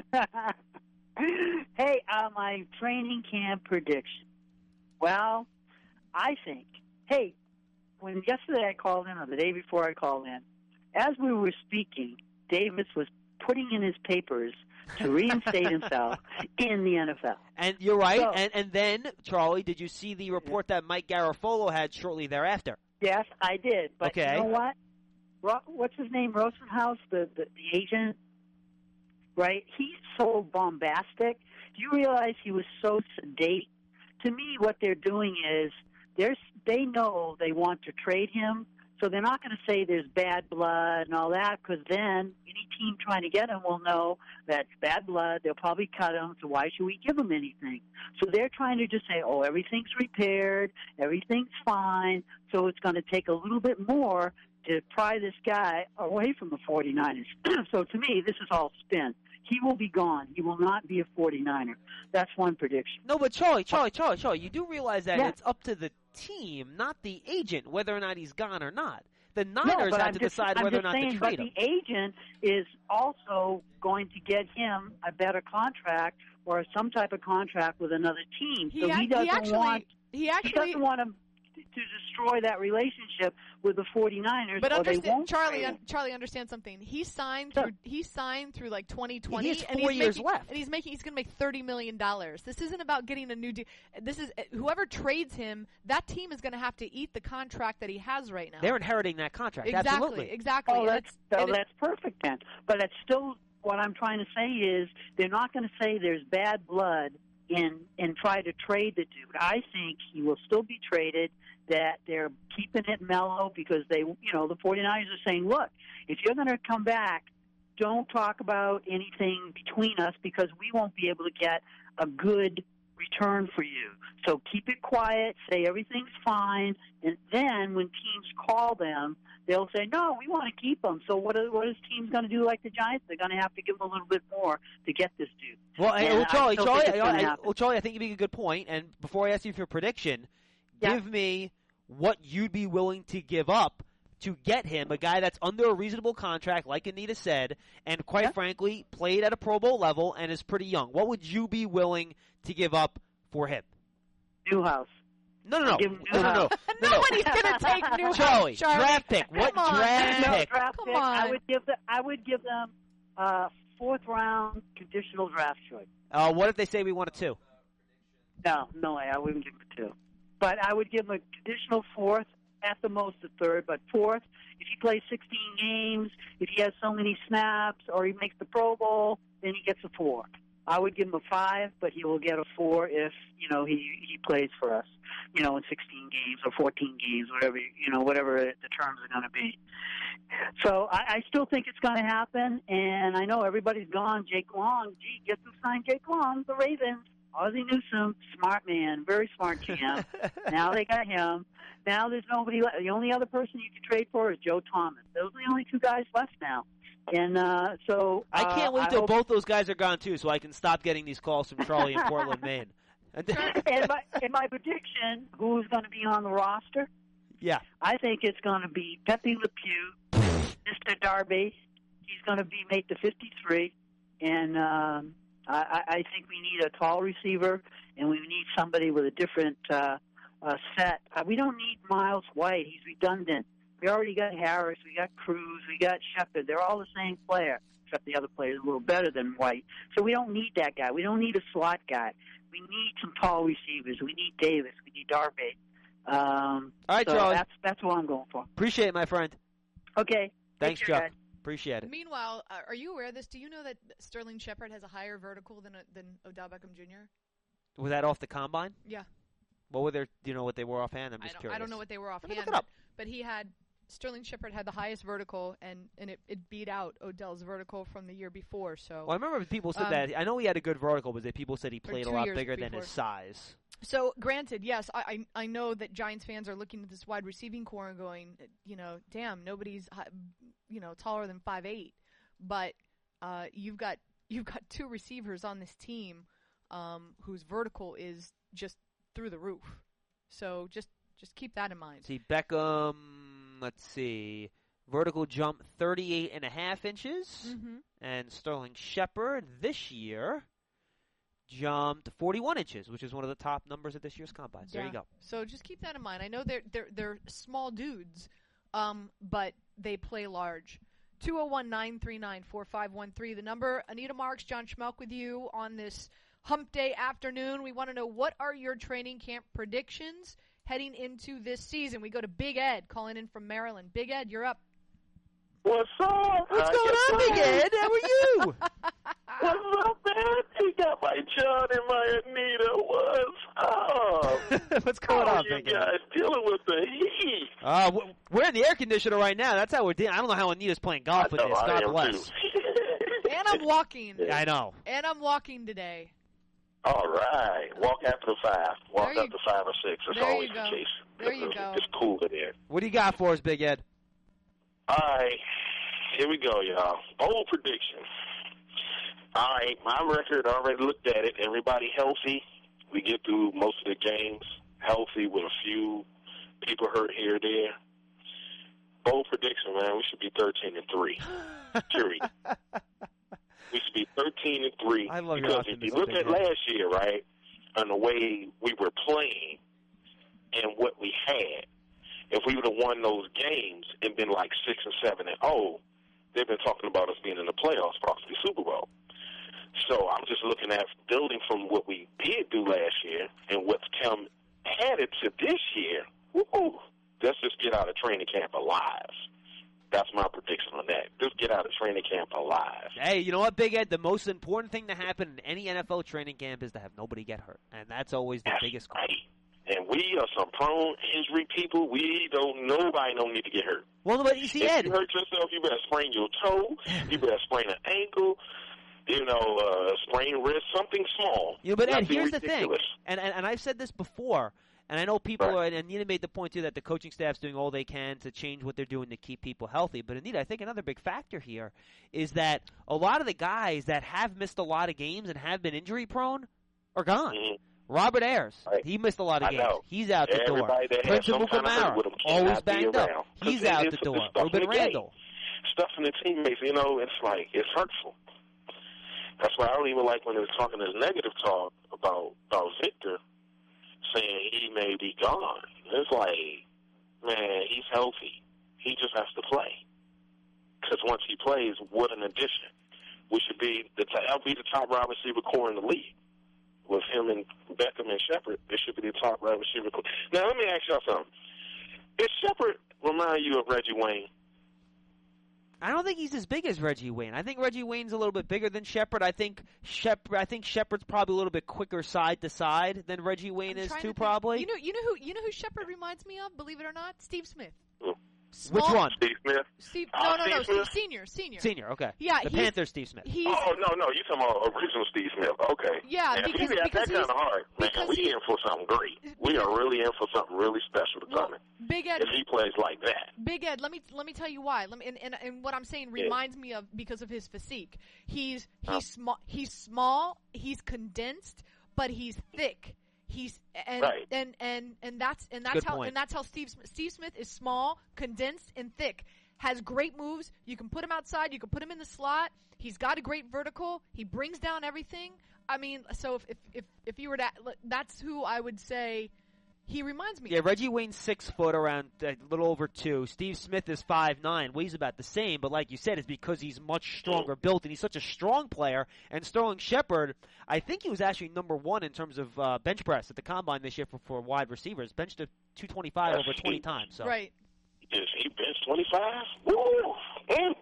[SPEAKER 5] Hey, uh, my training camp prediction. Well, I think, hey, when yesterday I called in, or the day before I called in, as we were speaking, Davis was putting in his papers to reinstate himself in the N F L.
[SPEAKER 2] And you're right.
[SPEAKER 5] So-
[SPEAKER 2] and and then, Charlie, did you see the report that Mike Garafolo had shortly thereafter?
[SPEAKER 5] Yes, I did. But
[SPEAKER 2] Okay.
[SPEAKER 5] you know what? Ro- what's his name? Rosenhaus, the, the, the agent, right? He's so bombastic. Do you realize he was so sedate? To me, what they're doing is they're, they know they want to trade him, so they're not going to say there's bad blood and all that, because then any team trying to get him will know that's bad blood. They'll probably cut him, so why should we give him anything? So they're trying to just say, oh, everything's repaired, everything's fine, so it's going to take a little bit more to pry this guy away from the 49ers. So to me, this is all spin. He will be gone. He will not be a 49er. That's one prediction.
[SPEAKER 2] No, but Charlie, Charlie, Charlie, Charlie, you do realize that
[SPEAKER 5] Yeah.
[SPEAKER 2] it's up to the team, not the agent, whether or not he's gone or not. The
[SPEAKER 5] No,
[SPEAKER 2] Niners
[SPEAKER 5] but
[SPEAKER 2] have
[SPEAKER 5] I'm
[SPEAKER 2] to
[SPEAKER 5] just,
[SPEAKER 2] decide
[SPEAKER 5] I'm
[SPEAKER 2] whether or
[SPEAKER 5] just
[SPEAKER 2] not
[SPEAKER 5] saying,
[SPEAKER 2] to trade
[SPEAKER 5] but
[SPEAKER 2] him.
[SPEAKER 5] the agent is also going to get him a better contract or some type of contract with another team.
[SPEAKER 1] He,
[SPEAKER 5] so
[SPEAKER 1] ac-
[SPEAKER 5] he doesn't
[SPEAKER 1] actually
[SPEAKER 5] want
[SPEAKER 1] he
[SPEAKER 5] he
[SPEAKER 1] actually
[SPEAKER 5] doesn't want him to destroy that relationship with the 49ers,
[SPEAKER 1] But
[SPEAKER 5] or they
[SPEAKER 1] understand,
[SPEAKER 5] won't
[SPEAKER 1] Charlie,
[SPEAKER 5] trade
[SPEAKER 1] un-
[SPEAKER 5] him.
[SPEAKER 1] Charlie, understand something. He signed
[SPEAKER 5] Sure.
[SPEAKER 1] through. He signed through like twenty twenty,
[SPEAKER 2] He has
[SPEAKER 1] and
[SPEAKER 2] four
[SPEAKER 1] he's
[SPEAKER 2] years
[SPEAKER 1] making,
[SPEAKER 2] left.
[SPEAKER 1] and he's making. He's going to make thirty million dollars. This isn't about getting a new deal. This is whoever trades him. That team is going to have to eat the contract that he has right now.
[SPEAKER 2] They're inheriting that contract.
[SPEAKER 1] exactly,
[SPEAKER 2] Absolutely.
[SPEAKER 1] exactly.
[SPEAKER 5] Oh,
[SPEAKER 1] And
[SPEAKER 5] that's,
[SPEAKER 1] it's-
[SPEAKER 5] oh,
[SPEAKER 1] and it-
[SPEAKER 5] that's perfect then. But it's still, what I'm trying to say is they're not going to say there's bad blood in and try to trade the dude. I think he will still be traded, that they're keeping it mellow because they, you know, the 49ers are saying, look, if you're going to come back, don't talk about anything between us because we won't be able to get a good return for you. So keep it quiet, say everything's fine, and then when teams call them, they'll say, no, we want to keep them. So what are, what is teams going to do like the Giants? They're going to have to give them a little bit more to get this dude.
[SPEAKER 2] Well, hey,
[SPEAKER 5] And
[SPEAKER 2] well,
[SPEAKER 5] I
[SPEAKER 2] Charlie,
[SPEAKER 5] still
[SPEAKER 2] Charlie,
[SPEAKER 5] think it's gonna
[SPEAKER 2] I, I,
[SPEAKER 5] happen.
[SPEAKER 2] well, Charlie, I think you make a good point. And before I ask you for your prediction,
[SPEAKER 5] Yeah.
[SPEAKER 2] give me what you'd be willing to give up to get him, a guy that's under a reasonable contract, like Anita said, and quite
[SPEAKER 5] Yeah.
[SPEAKER 2] frankly, played at a Pro Bowl level and is pretty young. What would you be willing to give up for him?
[SPEAKER 5] Newhouse.
[SPEAKER 2] No, no, no.
[SPEAKER 5] Give him
[SPEAKER 2] No, no, no. no, no.
[SPEAKER 1] Nobody's gonna take Newhouse,
[SPEAKER 2] Charlie,
[SPEAKER 1] Charlie.
[SPEAKER 2] draft pick. What
[SPEAKER 1] Come on,
[SPEAKER 2] draft
[SPEAKER 1] man.
[SPEAKER 5] No,
[SPEAKER 2] pick?
[SPEAKER 5] draft
[SPEAKER 1] Come
[SPEAKER 5] pick. I
[SPEAKER 1] on.
[SPEAKER 5] would give the, I would give them uh, fourth round conditional draft choice.
[SPEAKER 2] Uh, what if they say we want a two?
[SPEAKER 5] No, no way. I wouldn't give him a two. But I would give him a conditional fourth, at the most a third, but fourth. If he plays sixteen games, if he has so many snaps, or he makes the Pro Bowl, then he gets a four. I would give him a five, but he will get a four if, you know, he he plays for us, you know, in sixteen games or fourteen games, whatever, you know, whatever the terms are going to be. So I, I still think it's going to happen, and I know everybody's gone. Jake Long, gee, get them signed Jake Long, the Ravens. Ozzie Newsome, smart man, very smart G M. Now they got him. Now there's nobody left. The only other person you can trade for is Joe Thomas. Those are the only two guys left now. And uh, so
[SPEAKER 2] I can't
[SPEAKER 5] uh,
[SPEAKER 2] wait till
[SPEAKER 5] hope-
[SPEAKER 2] both those guys are gone, too, so I can stop getting these calls from Charlie in Portland, Maine.
[SPEAKER 5] and my, and my prediction, who's going to be on the roster?
[SPEAKER 2] Yeah.
[SPEAKER 5] I think it's going to be Pepe Le Pew, Mister Darby. He's going to be made to fifty-three, and um, I, I think we need a tall receiver, and we need somebody with a different uh, uh, set. Uh, we don't need Miles White. He's redundant. We already got Harris. We got Cruz. We got Shepard. They're all the same player, except the other player is a little better than White. So we don't need that guy. We don't need a slot guy. We need some tall receivers. We need Davis. We need Darby. Um,
[SPEAKER 2] All right,
[SPEAKER 5] so
[SPEAKER 2] Charlie.
[SPEAKER 5] That's, that's what I'm going for.
[SPEAKER 2] Appreciate it, my friend.
[SPEAKER 5] Okay.
[SPEAKER 2] Thanks,
[SPEAKER 5] Take care,
[SPEAKER 2] Chuck.
[SPEAKER 5] guys.
[SPEAKER 2] Appreciate it.
[SPEAKER 1] Meanwhile, uh, are you aware of this? Do you know that Sterling Shepard has a higher vertical than uh, than Odell Beckham Junior?
[SPEAKER 2] Was that off the combine?
[SPEAKER 1] Yeah.
[SPEAKER 2] What were their, do you know what they were offhand? I'm
[SPEAKER 1] I
[SPEAKER 2] just
[SPEAKER 1] don't,
[SPEAKER 2] curious.
[SPEAKER 1] I don't know what they were
[SPEAKER 2] Let me
[SPEAKER 1] offhand,
[SPEAKER 2] look it up.
[SPEAKER 1] but, but he had Sterling Shepard had the highest vertical, and, and it, it beat out Odell's vertical from the year before. So,
[SPEAKER 2] Well, I remember people said
[SPEAKER 1] Um,
[SPEAKER 2] that. I know he had a good vertical, but that people said he
[SPEAKER 1] Or
[SPEAKER 2] played a
[SPEAKER 1] two
[SPEAKER 2] lot
[SPEAKER 1] years
[SPEAKER 2] bigger than
[SPEAKER 1] before.
[SPEAKER 2] his size.
[SPEAKER 1] so granted, yes, I, I I know that Giants fans are looking at this wide receiving core and going, you know, damn, nobody's hi- you know taller than five eight, but uh, you've got you've got two receivers on this team um, whose vertical is just through the roof. So just just keep that in mind.
[SPEAKER 2] See, Beckham, let's see, vertical jump thirty-eight and a half inches.
[SPEAKER 1] Mm-hmm.
[SPEAKER 2] And Sterling Shepard this year jumped forty-one inches, which is one of the top numbers at this year's combine. So
[SPEAKER 1] Yeah.
[SPEAKER 2] there you go.
[SPEAKER 1] So just keep that in mind. I know they're they're they're small dudes, um, but they play large. two oh one, nine three nine, four five one three. The number. Anita Marks, John Schmelk with you on this hump day afternoon. We want to know, what are your training camp predictions heading into this season? We go to Big Ed calling in from Maryland. Big Ed, you're up.
[SPEAKER 6] What's up?
[SPEAKER 2] What's
[SPEAKER 6] How
[SPEAKER 2] going
[SPEAKER 6] you
[SPEAKER 2] on, Big
[SPEAKER 6] doing?
[SPEAKER 2] Ed? How are you?
[SPEAKER 6] What's up, man? You got my John and my Anita. What's up?
[SPEAKER 2] What's going
[SPEAKER 6] How
[SPEAKER 2] on,
[SPEAKER 6] are you
[SPEAKER 2] Big Ed?
[SPEAKER 6] guys dealing with the heat?
[SPEAKER 2] Uh, w- we're in the air conditioner right now. That's how we're dealing. I don't know how Anita's playing golf with
[SPEAKER 6] I know
[SPEAKER 2] this.
[SPEAKER 6] I
[SPEAKER 2] God
[SPEAKER 6] am
[SPEAKER 2] bless.
[SPEAKER 6] too.
[SPEAKER 1] And I'm walking.
[SPEAKER 2] I know.
[SPEAKER 1] And I'm walking today.
[SPEAKER 6] All right. Walk after the five. Walk
[SPEAKER 1] There you-
[SPEAKER 6] after five or six. That's
[SPEAKER 1] there you
[SPEAKER 6] always
[SPEAKER 1] go.
[SPEAKER 6] the case.
[SPEAKER 1] There you go.
[SPEAKER 6] It's cool in there.
[SPEAKER 2] What do you got for us, Big Ed?
[SPEAKER 6] All right. Here we go, y'all. Bold prediction. All right. My record, I already looked at it. Everybody healthy. We get through most of the games healthy with a few people hurt here or there. Bold prediction, man. We should be thirteen and three. Period. We should be thirteen and three.
[SPEAKER 2] I love your
[SPEAKER 6] because if you
[SPEAKER 2] optimism,
[SPEAKER 6] look
[SPEAKER 2] Big
[SPEAKER 6] at
[SPEAKER 2] Ed.
[SPEAKER 6] last year, right, and the way we were playing and what we had, if we would have won those games and been like six and seven and oh, they've been talking about us being in the playoffs, possibly Super Bowl. So I'm just looking at building from what we did do last year and what's come added to this year. Woo! Let's just get out of training camp alive. That's my prediction on that. Just get out of training camp alive.
[SPEAKER 2] Hey, you know what, Big Ed? The most important thing to happen in any N F L training camp is to have nobody get hurt, and that's always the
[SPEAKER 6] That's
[SPEAKER 2] biggest goal.
[SPEAKER 6] right. And we are some prone injury people. We don't. Nobody don't need to get hurt.
[SPEAKER 2] Well, but you see,
[SPEAKER 6] If
[SPEAKER 2] Ed,
[SPEAKER 6] you hurt yourself, you better sprain your toe. You better sprain an ankle. You know, uh, sprain wrist, something small.
[SPEAKER 2] you know, but Ed,
[SPEAKER 6] Nothing
[SPEAKER 2] here's the thing,
[SPEAKER 6] ridiculous.
[SPEAKER 2] and, and and I've said this before, and I know people
[SPEAKER 6] Right.
[SPEAKER 2] are, and Anita made the point too that the coaching staff's doing all they can to change what they're doing to keep people healthy. But Anita, I think another big factor here is that a lot of the guys that have missed a lot of games and have been injury prone are gone.
[SPEAKER 6] Mhm.
[SPEAKER 2] Robert Ayers,
[SPEAKER 6] Right.
[SPEAKER 2] he missed a lot of
[SPEAKER 6] I
[SPEAKER 2] games.
[SPEAKER 6] know.
[SPEAKER 2] He's out the door.
[SPEAKER 6] Everybody that has
[SPEAKER 2] Prince
[SPEAKER 6] some kind of hurt
[SPEAKER 2] Amukamara,
[SPEAKER 6] with him
[SPEAKER 2] always
[SPEAKER 6] cannot be
[SPEAKER 2] banged up.
[SPEAKER 6] around.
[SPEAKER 2] He's
[SPEAKER 6] 'Cause
[SPEAKER 2] out
[SPEAKER 6] it's-
[SPEAKER 2] the door.
[SPEAKER 6] it's stuff in
[SPEAKER 2] Ruben
[SPEAKER 6] the game.
[SPEAKER 2] Randall.
[SPEAKER 6] Stuff in the teammates, you know, it's like, it's hurtful. That's why I don't even like when they're talking this negative talk about, about Victor, saying he may be gone. It's like, man, he's healthy. He just has to play. Because once he plays, what an addition. We should be the t- that'll be the top wide receiver core in the league. With him and Beckham and Shepard, it should be the top wide receiver core. Now, let me ask y'all something. Does Shepard remind you of Reggie Wayne?
[SPEAKER 2] I don't think he's as big as Reggie Wayne. I think Reggie Wayne's a little bit bigger than Shepard. I think Shepard. I think Shepard's probably a little bit quicker side to side than Reggie Wayne
[SPEAKER 1] I'm
[SPEAKER 2] is
[SPEAKER 1] trying
[SPEAKER 2] too.
[SPEAKER 1] to think.
[SPEAKER 2] Probably.
[SPEAKER 1] You know, you know who you know who Shepard reminds me of? Believe it or not, Steve Smith.
[SPEAKER 6] Who?
[SPEAKER 2] Which
[SPEAKER 1] Small-
[SPEAKER 2] one?
[SPEAKER 6] Steve Smith?
[SPEAKER 1] Steve?
[SPEAKER 6] Ah,
[SPEAKER 1] No, no, no.
[SPEAKER 6] Steve Smith?
[SPEAKER 1] Steve Senior, Senior.
[SPEAKER 2] Senior. Okay.
[SPEAKER 1] Yeah,
[SPEAKER 2] The
[SPEAKER 1] he's-
[SPEAKER 2] Panther Steve Smith.
[SPEAKER 1] He's
[SPEAKER 6] Oh, no, no, you're talking about original Steve Smith. Okay.
[SPEAKER 1] Yeah,
[SPEAKER 6] and
[SPEAKER 1] because-
[SPEAKER 6] if he got
[SPEAKER 1] because
[SPEAKER 6] that kind
[SPEAKER 1] he's-
[SPEAKER 6] of heart, man,
[SPEAKER 1] because
[SPEAKER 6] we
[SPEAKER 1] he-
[SPEAKER 6] in for something great. We are really in for something really special to
[SPEAKER 1] well,
[SPEAKER 6] come.
[SPEAKER 1] Big Ed.
[SPEAKER 6] If he plays like that.
[SPEAKER 1] Big Ed, let me let me tell you why. Let me and, and, and what I'm saying
[SPEAKER 6] Yeah.
[SPEAKER 1] reminds me of because of his physique. He's he's
[SPEAKER 6] Oh.
[SPEAKER 1] small. He's small. He's condensed, but he's thick. He's and
[SPEAKER 6] Right.
[SPEAKER 1] and, and and that's and that's
[SPEAKER 2] Good
[SPEAKER 1] how
[SPEAKER 2] point.
[SPEAKER 1] and that's how Steve Sm- Steve Smith is small, condensed, and thick. Has great moves. You can put him outside. You can put him in the slot. He's got a great vertical. He brings down everything. I mean, so if if if, if you were to, that's who I would say he reminds me.
[SPEAKER 2] Yeah,
[SPEAKER 1] of.
[SPEAKER 2] Reggie Wayne's six foot, around a little over two. Steve Smith is five nine, weighs about the same, but like you said, it's because he's much stronger built and he's such a strong player. And Sterling Shepard, I think he was actually number one in terms of uh, bench press at the combine this year for, for wide receivers. Benched to two twenty-five
[SPEAKER 6] That's
[SPEAKER 2] over twenty
[SPEAKER 6] huge.
[SPEAKER 2] times. So.
[SPEAKER 1] Right.
[SPEAKER 6] Is he bench twenty-five? Woo! Mm.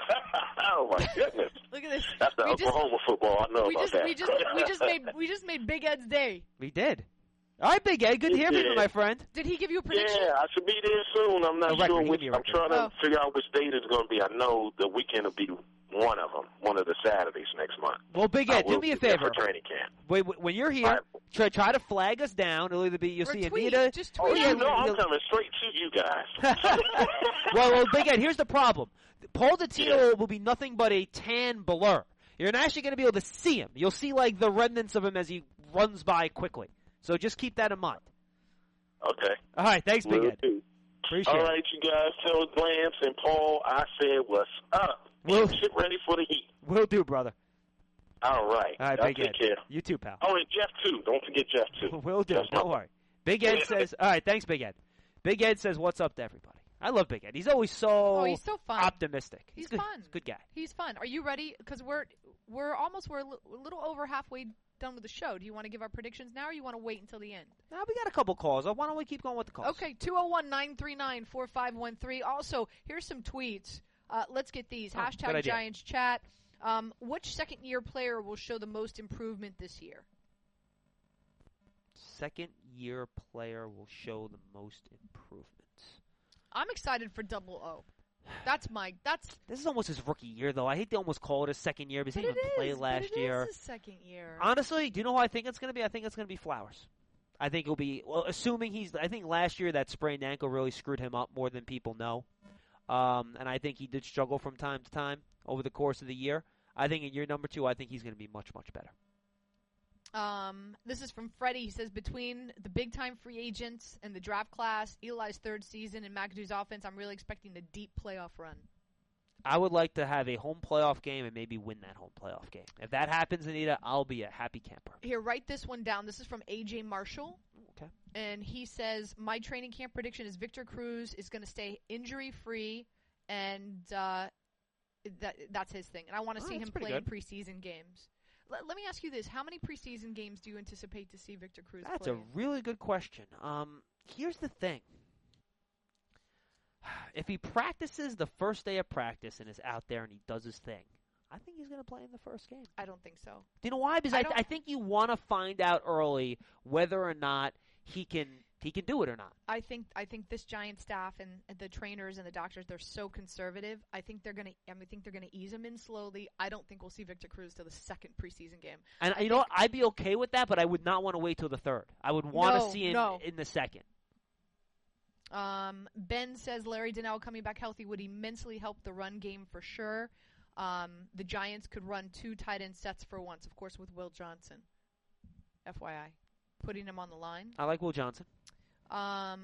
[SPEAKER 6] Oh my goodness!
[SPEAKER 1] Look at this.
[SPEAKER 6] That's the
[SPEAKER 1] We just-
[SPEAKER 6] Oklahoma football. I know
[SPEAKER 1] we
[SPEAKER 6] about
[SPEAKER 1] just
[SPEAKER 6] that.
[SPEAKER 1] we just we just made we just made Big Ed's day.
[SPEAKER 2] We did. All right, Big Ed, good to hear from you,
[SPEAKER 6] did.
[SPEAKER 2] my friend.
[SPEAKER 1] Did he give you a prediction?
[SPEAKER 6] Yeah, I should be there soon. I'm not
[SPEAKER 2] A record.
[SPEAKER 6] sure
[SPEAKER 2] Give
[SPEAKER 6] which.
[SPEAKER 2] me a
[SPEAKER 6] I'm
[SPEAKER 2] record.
[SPEAKER 6] trying to
[SPEAKER 1] Oh.
[SPEAKER 6] figure out which date it's going to be. I know the weekend will be one of them, one of the Saturdays next month.
[SPEAKER 2] Well, Big
[SPEAKER 6] I
[SPEAKER 2] Ed, do
[SPEAKER 6] will
[SPEAKER 2] me a
[SPEAKER 6] be there
[SPEAKER 2] favor.
[SPEAKER 6] for training camp.
[SPEAKER 2] Wait, wait, when you're here,
[SPEAKER 6] All right.
[SPEAKER 2] try, try to flag us down. It'll either be you'll
[SPEAKER 1] Or
[SPEAKER 2] see
[SPEAKER 1] tweet.
[SPEAKER 2] Anita.
[SPEAKER 1] Just
[SPEAKER 6] Oh,
[SPEAKER 1] tweet
[SPEAKER 6] you
[SPEAKER 1] out.
[SPEAKER 6] know I'm
[SPEAKER 2] you'll-
[SPEAKER 6] coming straight to you guys.
[SPEAKER 2] well, well, Big Ed, here's the problem. Paul Dottino
[SPEAKER 6] Yeah.
[SPEAKER 2] will be nothing but a tan blur. You're not actually going to be able to see him. You'll see like the remnants of him as he runs by quickly. So just keep that in mind.
[SPEAKER 6] Okay.
[SPEAKER 2] All right, thanks, Big
[SPEAKER 6] Will
[SPEAKER 2] Ed.
[SPEAKER 6] do.
[SPEAKER 2] Appreciate
[SPEAKER 6] All
[SPEAKER 2] it.
[SPEAKER 6] right, you guys. Tell Lance and Paul I said what's up.
[SPEAKER 2] Will-
[SPEAKER 6] Get ready for the heat.
[SPEAKER 2] Will do, brother.
[SPEAKER 6] All right.
[SPEAKER 2] All right,
[SPEAKER 6] Y'all
[SPEAKER 2] Big
[SPEAKER 6] take
[SPEAKER 2] Ed.
[SPEAKER 6] care.
[SPEAKER 2] You too, pal.
[SPEAKER 6] Oh, and Jeff too. Don't forget Jeff too.
[SPEAKER 2] Will do.
[SPEAKER 6] Jeff's
[SPEAKER 2] Don't
[SPEAKER 6] my-
[SPEAKER 2] worry. Big Ed says, all right, thanks, Big Ed. Big Ed says, what's up to everybody? I love Big Ed. He's always so,
[SPEAKER 1] Oh, he's so fun.
[SPEAKER 2] optimistic.
[SPEAKER 1] He's
[SPEAKER 2] good.
[SPEAKER 1] fun.
[SPEAKER 2] He's a good guy.
[SPEAKER 1] He's fun. Are you ready? Because we're we're almost we're a li- a little over halfway done with the show. Do you want to give our predictions now, or you want to wait until the end?
[SPEAKER 2] Now, we got a couple calls. Why don't we keep going with the calls?
[SPEAKER 1] Okay, two oh one, nine three nine, four five one three. Also, here's some tweets. Uh, let's get these.
[SPEAKER 2] Oh, good
[SPEAKER 1] Hashtag
[SPEAKER 2] idea.
[SPEAKER 1] Giants chat. Um, which second-year player will show the most improvement this year?
[SPEAKER 2] Second year player will show the most improvement.
[SPEAKER 1] I'm excited for Double O. That's my. That's.
[SPEAKER 2] This is almost his rookie year, though. I hate to almost call it a second year because he
[SPEAKER 1] But
[SPEAKER 2] didn't
[SPEAKER 1] it
[SPEAKER 2] play
[SPEAKER 1] is, but
[SPEAKER 2] last
[SPEAKER 1] it
[SPEAKER 2] year.
[SPEAKER 1] is his second year.
[SPEAKER 2] Honestly, do you know who I think it's going to be? I think it's going to be Flowers. I think it'll be, well, assuming he's, I think last year that sprained ankle really screwed him up more than people know. Um, and I think he did struggle from time to time over the course of the year. I think in year number two, I think he's going to be much, much better.
[SPEAKER 1] Um, this is from Freddie. He says, between the big-time free agents and the draft class, Eli's third season, and McAdoo's offense, I'm really expecting a deep playoff run.
[SPEAKER 2] I would like to have a home playoff game and maybe win that home playoff game. If that happens, Anita, I'll be a happy camper.
[SPEAKER 1] Here, write this one down. This is from A J Marshall.
[SPEAKER 2] Okay.
[SPEAKER 1] And he says, my training camp prediction is Victor Cruz is going to stay injury-free, and uh, that that's his thing. And I want to
[SPEAKER 2] Oh,
[SPEAKER 1] see
[SPEAKER 2] that's
[SPEAKER 1] him
[SPEAKER 2] pretty
[SPEAKER 1] play in
[SPEAKER 2] good.
[SPEAKER 1] preseason games. Let, let me ask you this. How many preseason games do you anticipate to see Victor Cruz
[SPEAKER 2] That's
[SPEAKER 1] play
[SPEAKER 2] a
[SPEAKER 1] in?
[SPEAKER 2] really good question. Um, here's the thing. If he practices the first day of practice and is out there and he does his thing, I think he's going to play in the first game.
[SPEAKER 1] I don't think so.
[SPEAKER 2] Do you know why? Because
[SPEAKER 1] I
[SPEAKER 2] I,
[SPEAKER 1] don't-
[SPEAKER 2] I think you want to find out early whether or not he can he can do it or not.
[SPEAKER 1] I think I think this Giant staff and the trainers and the doctors, they're so conservative. I think they're gonna I think they're gonna ease him in slowly. I don't think we'll see Victor Cruz till the second preseason game.
[SPEAKER 2] And
[SPEAKER 1] I
[SPEAKER 2] you know what?
[SPEAKER 1] think-
[SPEAKER 2] I'd be okay with that, but I would not want to wait till the third. I would want to
[SPEAKER 1] No,
[SPEAKER 2] see him
[SPEAKER 1] no.
[SPEAKER 2] in the second.
[SPEAKER 1] Um, Ben says Larry Donnell coming back healthy would immensely help the run game for sure. Um, the Giants could run two tight end sets for once, of course, with Will Johnson. F Y I. putting him on the line.
[SPEAKER 2] I like Will Johnson.
[SPEAKER 1] Um,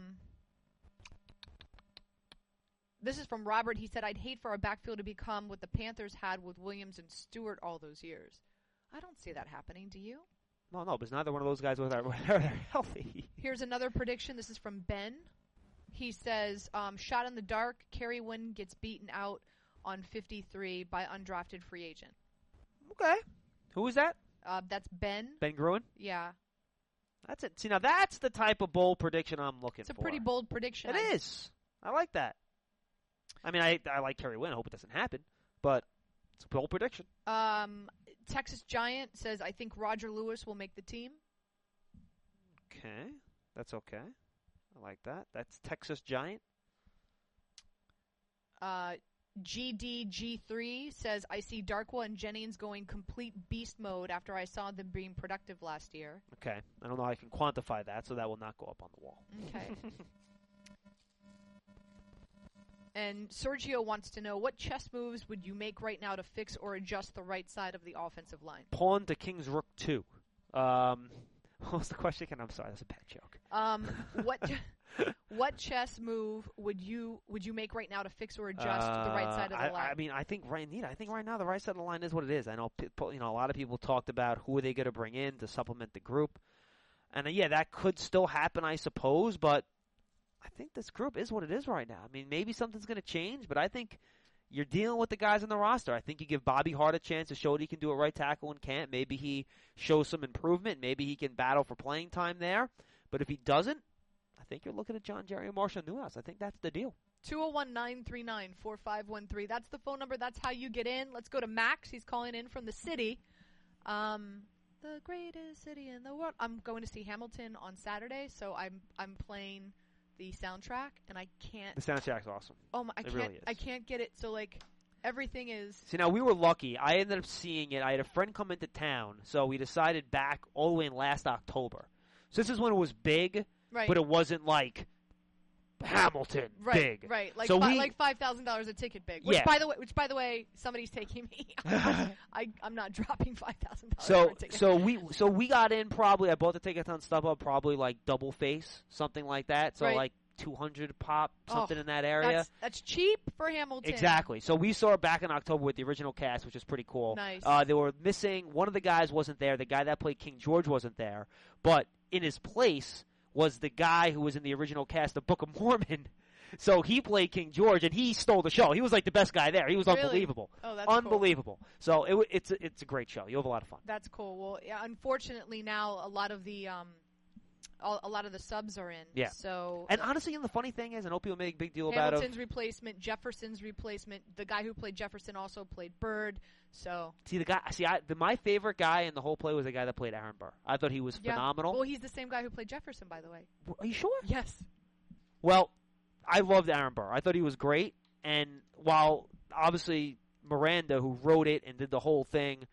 [SPEAKER 1] this is from Robert. He said, I'd hate for our backfield to become what the Panthers had with Williams and Stewart all those years. I don't see that happening. Do you?
[SPEAKER 2] No, no, because neither one of those guys were they're healthy.
[SPEAKER 1] Here's another prediction. This is from Ben. He says, um, shot in the dark, Kerry Wynn gets beaten out on fifty-three by undrafted free agent.
[SPEAKER 2] Okay. Who was that?
[SPEAKER 1] Uh, that's Ben.
[SPEAKER 2] Ben Gruen?
[SPEAKER 1] Yeah.
[SPEAKER 2] That's it. See, now that's the type of bold prediction I'm looking
[SPEAKER 1] It's a
[SPEAKER 2] for.
[SPEAKER 1] pretty bold prediction.
[SPEAKER 2] It
[SPEAKER 1] I
[SPEAKER 2] is. I like that. I mean, I I like Kerry Wynn. I hope it doesn't happen. But it's a bold prediction.
[SPEAKER 1] Um, Texas Giant says, I think Roger Lewis will make the team.
[SPEAKER 2] Okay. That's okay. I like that. That's Texas Giant.
[SPEAKER 1] Uh, G D G three says, I see Darkwa and Jennings going complete beast mode after I saw them being productive last year.
[SPEAKER 2] Okay. I don't know how I can quantify that, so that will not go up on the wall.
[SPEAKER 1] Okay. And Sergio wants to know, what chess moves would you make right now to fix or adjust the right side of the offensive line?
[SPEAKER 2] Pawn to King's Rook two. Um, what was the question again? I'm sorry, that's a bad joke.
[SPEAKER 1] Um, what what chess move would you would you make right now to fix or adjust
[SPEAKER 2] uh,
[SPEAKER 1] the right side of the
[SPEAKER 2] I,
[SPEAKER 1] line?
[SPEAKER 2] I mean, I think right, I think right now the right side of the line is what it is. I know, you know, a lot of people talked about who are they going to bring in to supplement the group, and uh, yeah, that could still happen, I suppose. But I think this group is what it is right now. I mean, maybe something's going to change, but I think you're dealing with the guys on the roster. I think you give Bobby Hart a chance to show what he can do at right tackle and can't. Maybe he shows some improvement. Maybe he can battle for playing time there. But if he doesn't, I think you're looking at John Jerry and Marshall Newhouse. I think that's the deal.
[SPEAKER 1] two oh one, nine three nine, four five one three. That's the phone number. That's how you get in. Let's go to Max. He's calling in from the city. Um, the greatest city in the world. I'm going to see Hamilton on Saturday, so I'm I'm playing the soundtrack, and I can't.
[SPEAKER 2] The soundtrack's awesome.
[SPEAKER 1] Oh my! I
[SPEAKER 2] It
[SPEAKER 1] can't.
[SPEAKER 2] really is.
[SPEAKER 1] I can't get it. So like, everything is.
[SPEAKER 2] See, now we were lucky. I ended up seeing it. I had a friend come into town, so we decided back all the way in last October. So this is when it was big,
[SPEAKER 1] Right.
[SPEAKER 2] but it wasn't like Hamilton
[SPEAKER 1] Right,
[SPEAKER 2] big.
[SPEAKER 1] right, like
[SPEAKER 2] So
[SPEAKER 1] fi-
[SPEAKER 2] we-
[SPEAKER 1] like five thousand dollars a ticket big. Which
[SPEAKER 2] Yeah.
[SPEAKER 1] by the way, which by the way, somebody's taking me. I I'm not dropping five thousand dollars
[SPEAKER 2] So
[SPEAKER 1] for a ticket.
[SPEAKER 2] so we so we got in probably. I bought the tickets on StubHub, probably like double face, something like that. So
[SPEAKER 1] Right.
[SPEAKER 2] like two hundred pop, something
[SPEAKER 1] Oh,
[SPEAKER 2] in that area.
[SPEAKER 1] That's, that's cheap for Hamilton.
[SPEAKER 2] Exactly. So we saw it back in October with the original cast, which was pretty cool.
[SPEAKER 1] Nice.
[SPEAKER 2] Uh, they were missing one of the guys wasn't there. The guy that played King George wasn't there, but in his place was the guy who was in the original cast of Book of Mormon. So he played King George, and he stole the show. He was like the best guy there. He was
[SPEAKER 1] Really?
[SPEAKER 2] unbelievable,
[SPEAKER 1] Oh, that's cool.
[SPEAKER 2] unbelievable. So it, w- it's a, it's a great show. You have a lot of fun.
[SPEAKER 1] That's cool. Well, yeah, unfortunately now a lot of the um, a, a lot of the subs are in.
[SPEAKER 2] Yeah.
[SPEAKER 1] So
[SPEAKER 2] And honestly, and the funny thing is, I know people make a big deal about it.
[SPEAKER 1] Hamilton's replacement, Jefferson's replacement. The guy who played Jefferson also played Bird. So
[SPEAKER 2] See the guy. See, I, the, my favorite guy in the whole play was the guy that played Aaron Burr. I thought he was
[SPEAKER 1] yeah.
[SPEAKER 2] phenomenal.
[SPEAKER 1] Well, he's the same guy who played Jefferson, by the way.
[SPEAKER 2] Are you sure?
[SPEAKER 1] Yes.
[SPEAKER 2] Well, I loved Aaron Burr. I thought he was great. And while obviously Miranda, who wrote it and did the whole thing,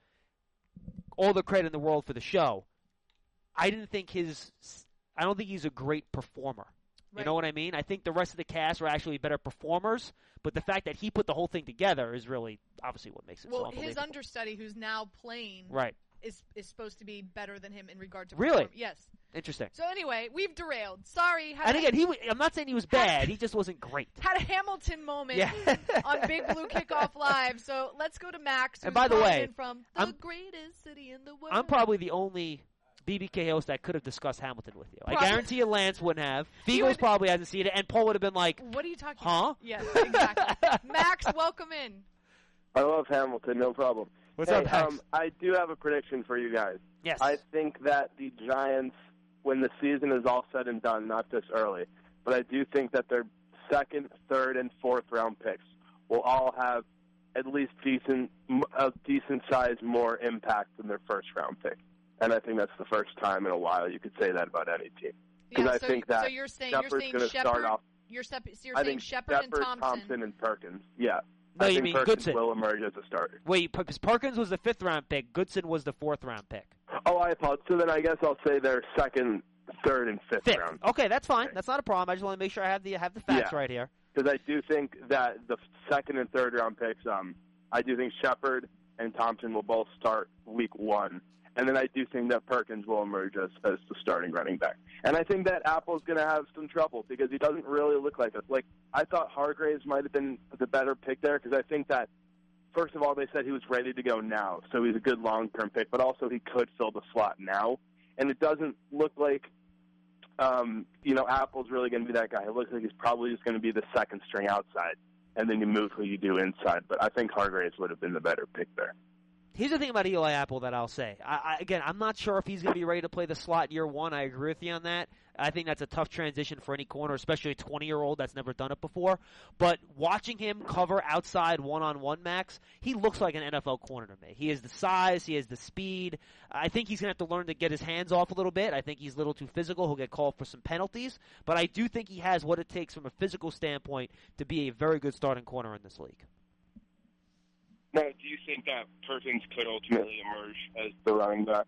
[SPEAKER 2] all the credit in the world for the show, I didn't think his. I don't think he's a great performer. You
[SPEAKER 1] Right.
[SPEAKER 2] know what I mean? I think the rest of the cast are actually better performers, but the fact that he put the whole thing together is really obviously what makes it so
[SPEAKER 1] Well,
[SPEAKER 2] unbelievable.
[SPEAKER 1] his understudy, who's now playing,
[SPEAKER 2] Right.
[SPEAKER 1] is is supposed to be better than him in regard to
[SPEAKER 2] Really?
[SPEAKER 1] perform- Yes.
[SPEAKER 2] Interesting.
[SPEAKER 1] So anyway, we've derailed. Sorry. Had
[SPEAKER 2] And
[SPEAKER 1] a-
[SPEAKER 2] again, he. wa- I'm not saying he was bad. He just wasn't great.
[SPEAKER 1] had a Hamilton moment
[SPEAKER 2] Yeah.
[SPEAKER 1] on Big Blue Kickoff Live. So let's go to Max.
[SPEAKER 2] And
[SPEAKER 1] who's
[SPEAKER 2] by the
[SPEAKER 1] calling
[SPEAKER 2] way,
[SPEAKER 1] in from the
[SPEAKER 2] I'm-
[SPEAKER 1] greatest city in the world.
[SPEAKER 2] I'm probably the only B B K host that could have discussed Hamilton with you. I
[SPEAKER 1] Probably.
[SPEAKER 2] guarantee you Lance wouldn't have.
[SPEAKER 1] He
[SPEAKER 2] Fegels
[SPEAKER 1] would-
[SPEAKER 2] probably hasn't seen it, and Paul would have been like,
[SPEAKER 1] What are you talking
[SPEAKER 2] huh?
[SPEAKER 1] about? Yes, exactly. Max, welcome in.
[SPEAKER 7] I love Hamilton, no problem.
[SPEAKER 2] What's
[SPEAKER 7] hey,
[SPEAKER 2] up, Max?
[SPEAKER 7] Um, I do have a prediction for you guys.
[SPEAKER 2] Yes.
[SPEAKER 7] I think that the Giants, when the season is all said and done, not this early, but I do think that their second, third, and fourth round picks will all have at least decent, a decent size more impact than their first round pick. And I think that's the first time in a while you could say that about any team. Because
[SPEAKER 1] Yeah,
[SPEAKER 7] I
[SPEAKER 1] so,
[SPEAKER 7] think that
[SPEAKER 1] so you're saying you're
[SPEAKER 7] Shepard's
[SPEAKER 1] saying
[SPEAKER 7] going to
[SPEAKER 1] Shepard.
[SPEAKER 7] start off.
[SPEAKER 1] You're, sep- so you're
[SPEAKER 7] I
[SPEAKER 1] saying
[SPEAKER 7] think
[SPEAKER 1] Shepard and
[SPEAKER 7] Shepard,
[SPEAKER 1] Thompson.
[SPEAKER 7] and Perkins. Yeah.
[SPEAKER 2] No,
[SPEAKER 7] I
[SPEAKER 2] you
[SPEAKER 7] think
[SPEAKER 2] mean
[SPEAKER 7] Perkins
[SPEAKER 2] Goodson.
[SPEAKER 7] will emerge as a starter.
[SPEAKER 2] Wait, because Perkins was the fifth round pick. Goodson was the fourth round pick.
[SPEAKER 7] Oh, I apologize. So then I guess I'll say their second, third, and fifth,
[SPEAKER 2] Fifth.
[SPEAKER 7] round.
[SPEAKER 2] Okay, that's fine. That's not a problem. I just want to make sure I have the have the facts
[SPEAKER 7] Yeah.
[SPEAKER 2] right here.
[SPEAKER 7] Because I do think that the second and third round picks, um, I do think Shepard and Thompson will both start week one. And then I do think that Perkins will emerge as, as the starting running back. And I think that Apple's going to have some trouble because he doesn't really look like it. Like, I thought Hargraves might have been the better pick there because I think that, first of all, they said he was ready to go now, so he's a good long-term pick, but also he could fill the slot now. And it doesn't look like, um, you know, Apple's really going to be that guy. It looks like he's probably just going to be the second string outside, and then you move who you do inside. But I think Hargraves would have been the better pick there.
[SPEAKER 2] Here's the thing about Eli Apple that I'll say. I, I, again, I'm not sure if he's going to be ready to play the slot year one. I agree with you on that. I think that's a tough transition for any corner, especially a twenty-year-old that's never done it before. But watching him cover outside one-on-one, Max, he looks like an N F L corner to me. He has the size. He has the speed. I think he's going to have to learn to get his hands off a little bit. I think he's a little too physical. He'll get called for some penalties. But I do think he has what it takes from a physical standpoint to be a very good starting corner in this league.
[SPEAKER 7] Now, do you think that Perkins could ultimately emerge as the running back?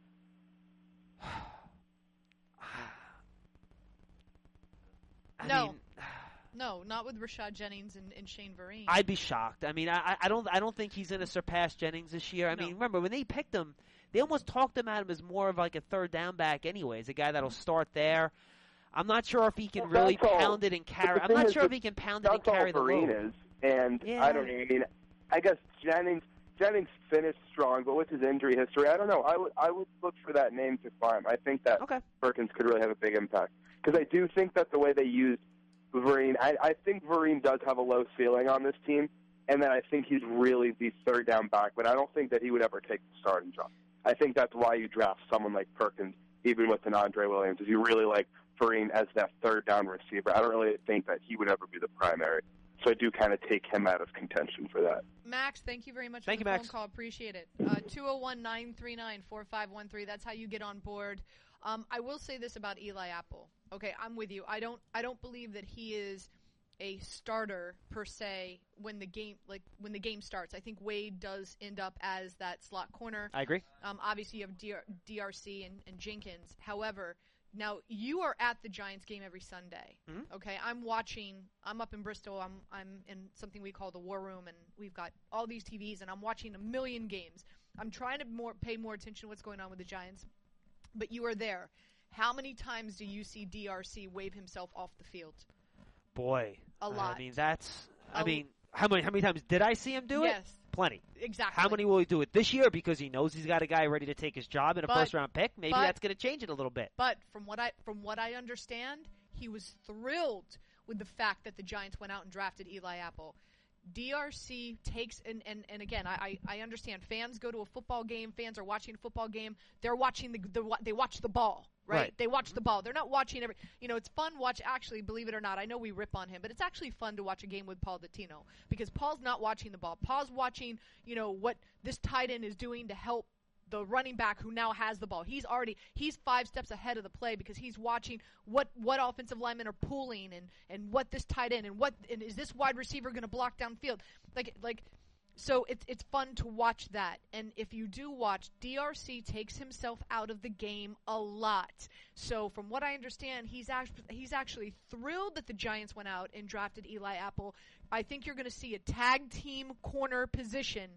[SPEAKER 2] I
[SPEAKER 1] no,
[SPEAKER 2] mean,
[SPEAKER 1] no, not with Rashad Jennings and, and Shane Vereen.
[SPEAKER 2] I'd be shocked. I mean, I, I don't, I don't think he's going to surpass Jennings this year. I
[SPEAKER 1] No.
[SPEAKER 2] mean, remember when they picked him, they almost talked him at him as more of like a third down back, anyways, a guy that'll start there. I'm not sure if he can
[SPEAKER 7] Well,
[SPEAKER 2] really
[SPEAKER 7] that's all-
[SPEAKER 2] pound it and carry.
[SPEAKER 7] the
[SPEAKER 2] I'm
[SPEAKER 7] thing
[SPEAKER 2] not
[SPEAKER 7] is
[SPEAKER 2] sure if
[SPEAKER 7] that
[SPEAKER 2] he can pound it and
[SPEAKER 7] That's all
[SPEAKER 2] carry the
[SPEAKER 7] Vereen
[SPEAKER 2] load.
[SPEAKER 7] is, and
[SPEAKER 2] Yeah.
[SPEAKER 7] I don't know. I mean, I guess Jennings Jennings finished strong, but with his injury history, I don't know. I would I would look for that name to climb. I think that
[SPEAKER 2] Okay.
[SPEAKER 7] Perkins could really have a big impact because I do think that the way they used Vereen, I, I think Vereen does have a low ceiling on this team, and that I think he's really the third down back, but I don't think that he would ever take the starting job. I think that's why you draft someone like Perkins, even with an Andre Williams, is you really like Vereen as that third down receiver. I don't really think that he would ever be the primary. So I do kind of take him out of contention for that.
[SPEAKER 1] Max, thank you very much
[SPEAKER 2] Thank
[SPEAKER 1] for the
[SPEAKER 2] you,
[SPEAKER 1] phone
[SPEAKER 2] Max.
[SPEAKER 1] call. Appreciate it. Uh, two oh one, nine three nine, four five one three. That's how you get on board. Um, I will say this about Eli Apple. Okay, I'm with you. I don't I don't believe that he is a starter per se when the game like when the game starts. I think Wade does end up as that slot corner.
[SPEAKER 2] I agree.
[SPEAKER 1] Um, obviously, you have D R- D R C and, and Jenkins. However, now you are at the Giants game every Sunday.
[SPEAKER 2] Mhm.
[SPEAKER 1] Okay, I'm watching. I'm up in Bristol. I'm I'm in something we call the War Room, and we've got all these T Vs, and I'm watching a million games. I'm trying to more pay more attention to what's going on with the Giants, but you are there. How many times do you see D R C wave himself off the field?
[SPEAKER 2] Boy,
[SPEAKER 1] A lot.
[SPEAKER 2] I mean, that's. I
[SPEAKER 1] A-
[SPEAKER 2] mean, how many how many times did I see him do it?
[SPEAKER 1] Yes,
[SPEAKER 2] Plenty.
[SPEAKER 1] exactly.
[SPEAKER 2] How many will he do it this year because he knows he's got a guy ready to take his job in a
[SPEAKER 1] But-
[SPEAKER 2] first round pick? Maybe
[SPEAKER 1] but-
[SPEAKER 2] that's going to change it a little bit.
[SPEAKER 1] But from what I from what I understand, he was thrilled with the fact that the Giants went out and drafted Eli Apple. D R C takes and, and, and again I, I, I understand fans go to a football game, fans are watching a football game, they're watching the, the they watch the ball, right?
[SPEAKER 2] Right.
[SPEAKER 1] They watch the ball. They're not watching every you know, it's fun watch actually, believe it or not. I know we rip on him, but it's actually fun to watch a game with Paul Dottino because Paul's not watching the ball. Paul's watching, you know, what this tight end is doing to help the running back who now has the ball. He's already he's five steps ahead of the play because he's watching what what offensive linemen are pulling and, and what this tight end and what and is this wide receiver going to block downfield. Like like so it's it's fun to watch that. And if you do watch, D R C takes himself out of the game a lot. So from what I understand, he's actually he's actually thrilled that the Giants went out and drafted Eli Apple. I think you're going to see a tag team corner position.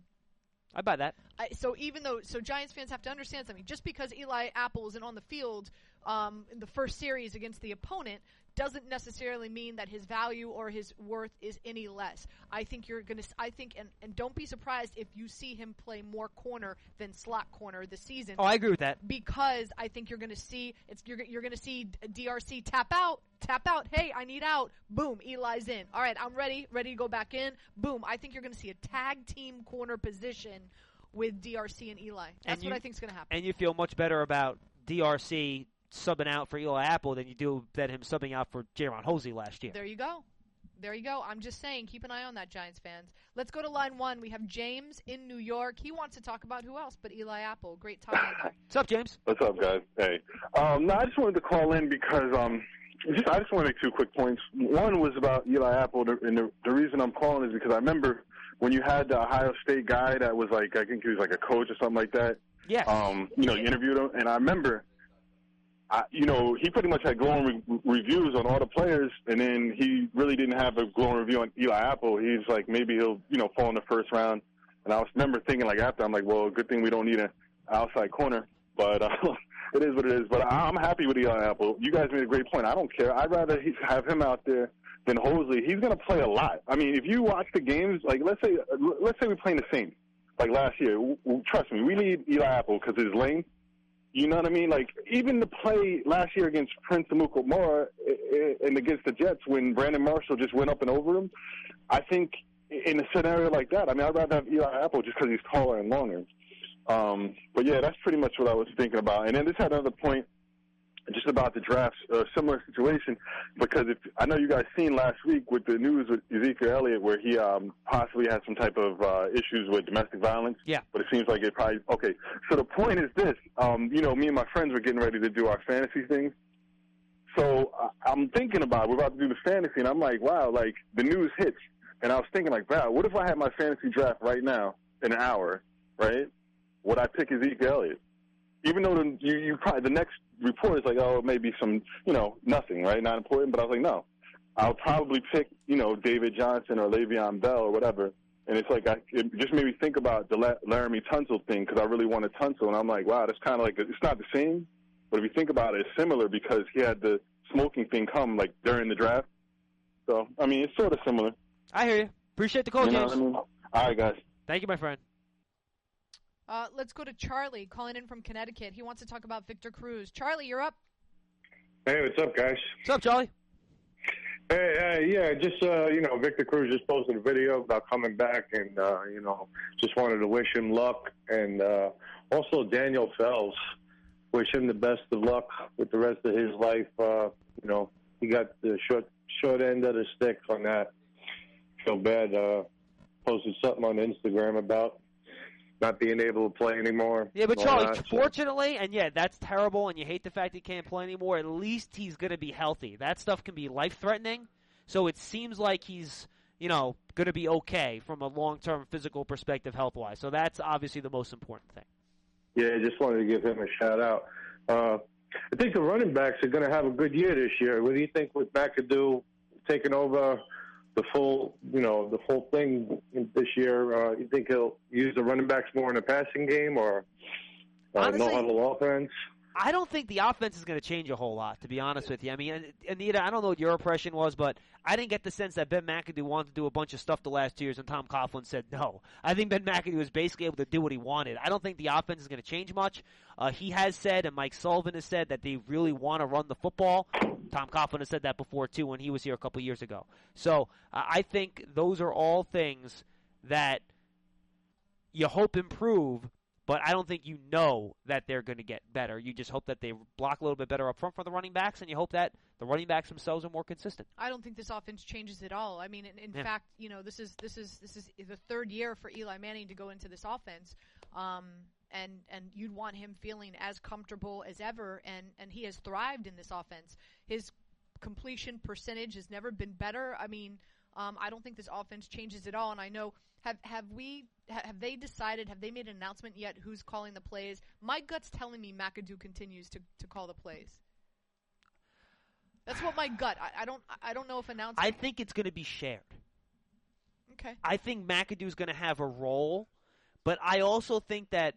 [SPEAKER 2] I buy that.
[SPEAKER 1] I, so even though, so Giants fans have to understand something. Just because Eli Apple isn't on the field um, in the first series against the opponent doesn't necessarily mean that his value or his worth is any less. I think you're going to, I think, and, and don't be surprised if you see him play more corner than slot corner this season.
[SPEAKER 2] Oh, I agree with that.
[SPEAKER 1] Because I think you're going to see, it's you're, you're going to see D R C tap out, tap out. Hey, I need out. Boom, Eli's in. All right, I'm ready, ready to go back in. Boom. I think you're going to see a tag team corner position with D R C and Eli. That's
[SPEAKER 2] And you-
[SPEAKER 1] what I think is going to happen.
[SPEAKER 2] And you feel much better about D R C subbing out for Eli Apple than you do than him subbing out for Jaron Hosey last year.
[SPEAKER 1] There you go. There you go. I'm just saying, keep an eye on that, Giants fans. Let's go to line one. We have James in New York. He wants to talk about who else but Eli Apple. Great time in there.
[SPEAKER 2] What's up, James?
[SPEAKER 8] What's up, guys? Hey. Um, no, I just wanted to call in because um, just, I just want to make two quick points. One was about Eli Apple, and the, the reason I'm calling is because I remember when you had the Ohio State guy that was like, I think he was like a coach or something like that.
[SPEAKER 2] Yeah.
[SPEAKER 8] Um, you know, you interviewed him, and I remember, I, you know, he pretty much had glowing re- reviews on all the players, and then he really didn't have a glowing review on Eli Apple. He's like, maybe he'll, you know, fall in the first round. And I was remember thinking, like, after, I'm like, well, good thing we don't need an outside corner. but uh, it is what it is. But I'm happy with Eli Apple. You guys made a great point. I don't care. I'd rather he have him out there than Hosley. He's going to play a lot. I mean, if you watch the games, like let's say let's say we're playing the Saints, like last year. Trust me, we need Eli Apple because his length. You know what I mean? Like, even the play last year against Prince Amukamara and against the Jets when Brandon Marshall just went up and over him, I think in a scenario like that, I mean, I'd rather have Eli Apple just because he's taller and longer. Um, but, yeah, that's pretty much what I was thinking about. And then this had another point just about the draft, a similar situation, because if I know you guys seen last week with the news with Ezekiel Elliott where he um, possibly had some type of uh, issues with domestic violence.
[SPEAKER 2] Yeah.
[SPEAKER 8] But it seems like it probably – okay. So the point is this. Um, you know, me and my friends were getting ready to do our fantasy things. So uh, I'm thinking about it. We're about to do the fantasy, and I'm like, wow, like the news hits. And I was thinking like, wow, what if I had my fantasy draft right now in an hour, right? Would I pick Ezekiel Elliott? Even though the, you, you probably, the next report is like, oh, it may be some, you know, nothing, right? Not important. But I was like, no. I'll probably pick, you know, David Johnson or Le'Veon Bell or whatever. And it's like, I, it just made me think about the La- Laramie Tunsil thing because I really wanted Tunsil. And I'm like, wow, that's kind of like, a, it's not the same. But if you think about it, it's similar because he had the smoking thing come, like, during the draft. So, I mean, it's sort of similar.
[SPEAKER 2] I hear you. Appreciate the call,
[SPEAKER 8] you know
[SPEAKER 2] James.
[SPEAKER 8] what I mean? All right, guys.
[SPEAKER 2] Thank you, my friend.
[SPEAKER 1] Uh, let's go to Charlie calling in from Connecticut. He wants to talk about Victor Cruz. Charlie, you're up.
[SPEAKER 9] Hey, what's up, guys?
[SPEAKER 2] What's up, Charlie?
[SPEAKER 9] Hey, uh, yeah, just, uh, you know, Victor Cruz just posted a video about coming back, and, uh, you know, just wanted to wish him luck. And uh, also Daniel Fells, wish him the best of luck with the rest of his life. Uh, you know, he got the short short end of the stick on that. Feel bad. Uh, posted something on Instagram about not being able to play anymore.
[SPEAKER 2] Yeah, but
[SPEAKER 9] all
[SPEAKER 2] Charlie,
[SPEAKER 9] that, so-
[SPEAKER 2] fortunately, and yeah, that's terrible, and you hate the fact he can't play anymore, at least he's going to be healthy. That stuff can be life-threatening, so it seems like he's, you know, going to be okay from a long-term physical perspective health-wise. So that's obviously the most important thing.
[SPEAKER 9] Yeah, I just wanted to give him a shout-out. Uh, I think the running backs are going to have a good year this year. What do you think with McAdoo taking over the full, you know, the full thing this year? Uh, you think he'll use the running backs more in the passing game or uh,
[SPEAKER 2] Honestly,
[SPEAKER 9] no huddle offense?
[SPEAKER 2] I don't think the offense is going to change a whole lot, to be honest with you. I mean, Anita, I don't know what your impression was, but I didn't get the sense that Ben McAdoo wanted to do a bunch of stuff the last two years, and Tom Coughlin said no. I think Ben McAdoo was basically able to do what he wanted. I don't think the offense is going to change much. Uh, he has said, and Mike Sullivan has said, that they really want to run the football. Tom Coughlin has said that before, too, when he was here a couple years ago. So uh, I think those are all things that you hope improve, but I don't think you know that they're going to get better. You just hope that they block a little bit better up front for the running backs, and you hope that the running backs themselves are more consistent.
[SPEAKER 1] I don't think this offense changes at all. I mean, in, in
[SPEAKER 2] Yeah.
[SPEAKER 1] fact, you know, this is this is this is the third year for Eli Manning to go into this offense, um, and and you'd want him feeling as comfortable as ever, and and he has thrived in this offense. His completion percentage has never been better. I mean, um, I don't think this offense changes at all, and I know. Have have we have they decided? Have they made an announcement yet? Who's calling the plays? My gut's telling me McAdoo continues to, to call the plays. That's what my gut. I, I don't I don't know if announcement.
[SPEAKER 2] I think it's going to be shared.
[SPEAKER 1] Okay.
[SPEAKER 2] I think McAdoo's going to have a role, but I also think that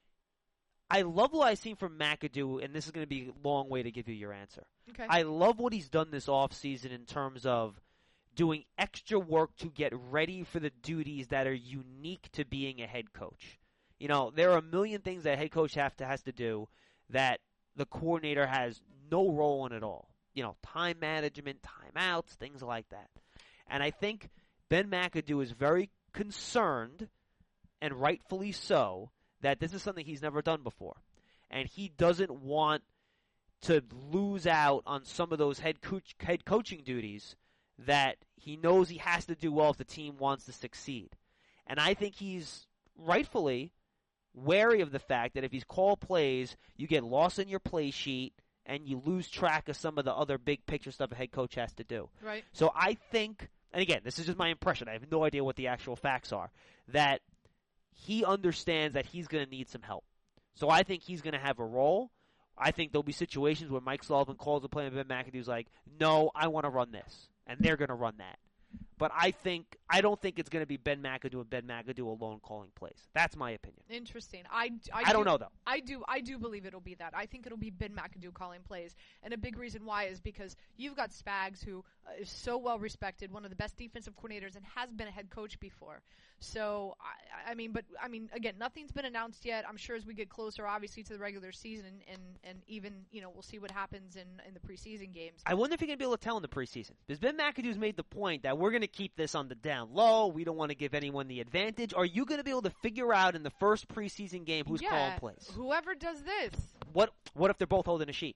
[SPEAKER 2] I love what I've seen from McAdoo, and this is going to be a long way to give you your answer.
[SPEAKER 1] Okay.
[SPEAKER 2] I love what he's done this offseason in terms of doing extra work to get ready for the duties that are unique to being a head coach. You know, there are a million things that a head coach have to, has to do that the coordinator has no role in at all. You know, time management, timeouts, things like that. And I think Ben McAdoo is very concerned, and rightfully so, that this is something he's never done before. And he doesn't want to lose out on some of those head coach, head coaching duties that he knows he has to do well if the team wants to succeed. And I think he's rightfully wary of the fact that if he's called plays, you get lost in your play sheet and you lose track of some of the other big picture stuff a head coach has to do.
[SPEAKER 1] Right.
[SPEAKER 2] So I think, and again, this is just my impression, I have no idea what the actual facts are, that he understands that he's going to need some help. So I think he's going to have a role. I think there'll be situations where Mike Sullivan calls a play and Ben McAdoo's like, no, I want to run this. And they're going to run that. but I think I don't think it's going to be Ben McAdoo and Ben McAdoo alone calling plays. That's my opinion.
[SPEAKER 1] Interesting. I, I,
[SPEAKER 2] I don't
[SPEAKER 1] do,
[SPEAKER 2] know, though.
[SPEAKER 1] I do I do believe it'll be that. I think it'll be Ben McAdoo calling plays. And a big reason why is because you've got Spags, who uh, is so well respected, one of the best defensive coordinators, and has been a head coach before. So, I, I mean, but, I mean, again, nothing's been announced yet. I'm sure as we get closer, obviously, to the regular season, and, and even, you know, we'll see what happens in, in the preseason games.
[SPEAKER 2] I wonder if you're going to be able to tell in the preseason. Because Ben McAdoo's made the point that we're going to keep this on the down low. We don't want to give anyone the advantage. Are you going to be able to figure out in the first preseason game who's
[SPEAKER 1] yeah,
[SPEAKER 2] calling plays?
[SPEAKER 1] Whoever does this.
[SPEAKER 2] What What if they're both holding a sheet?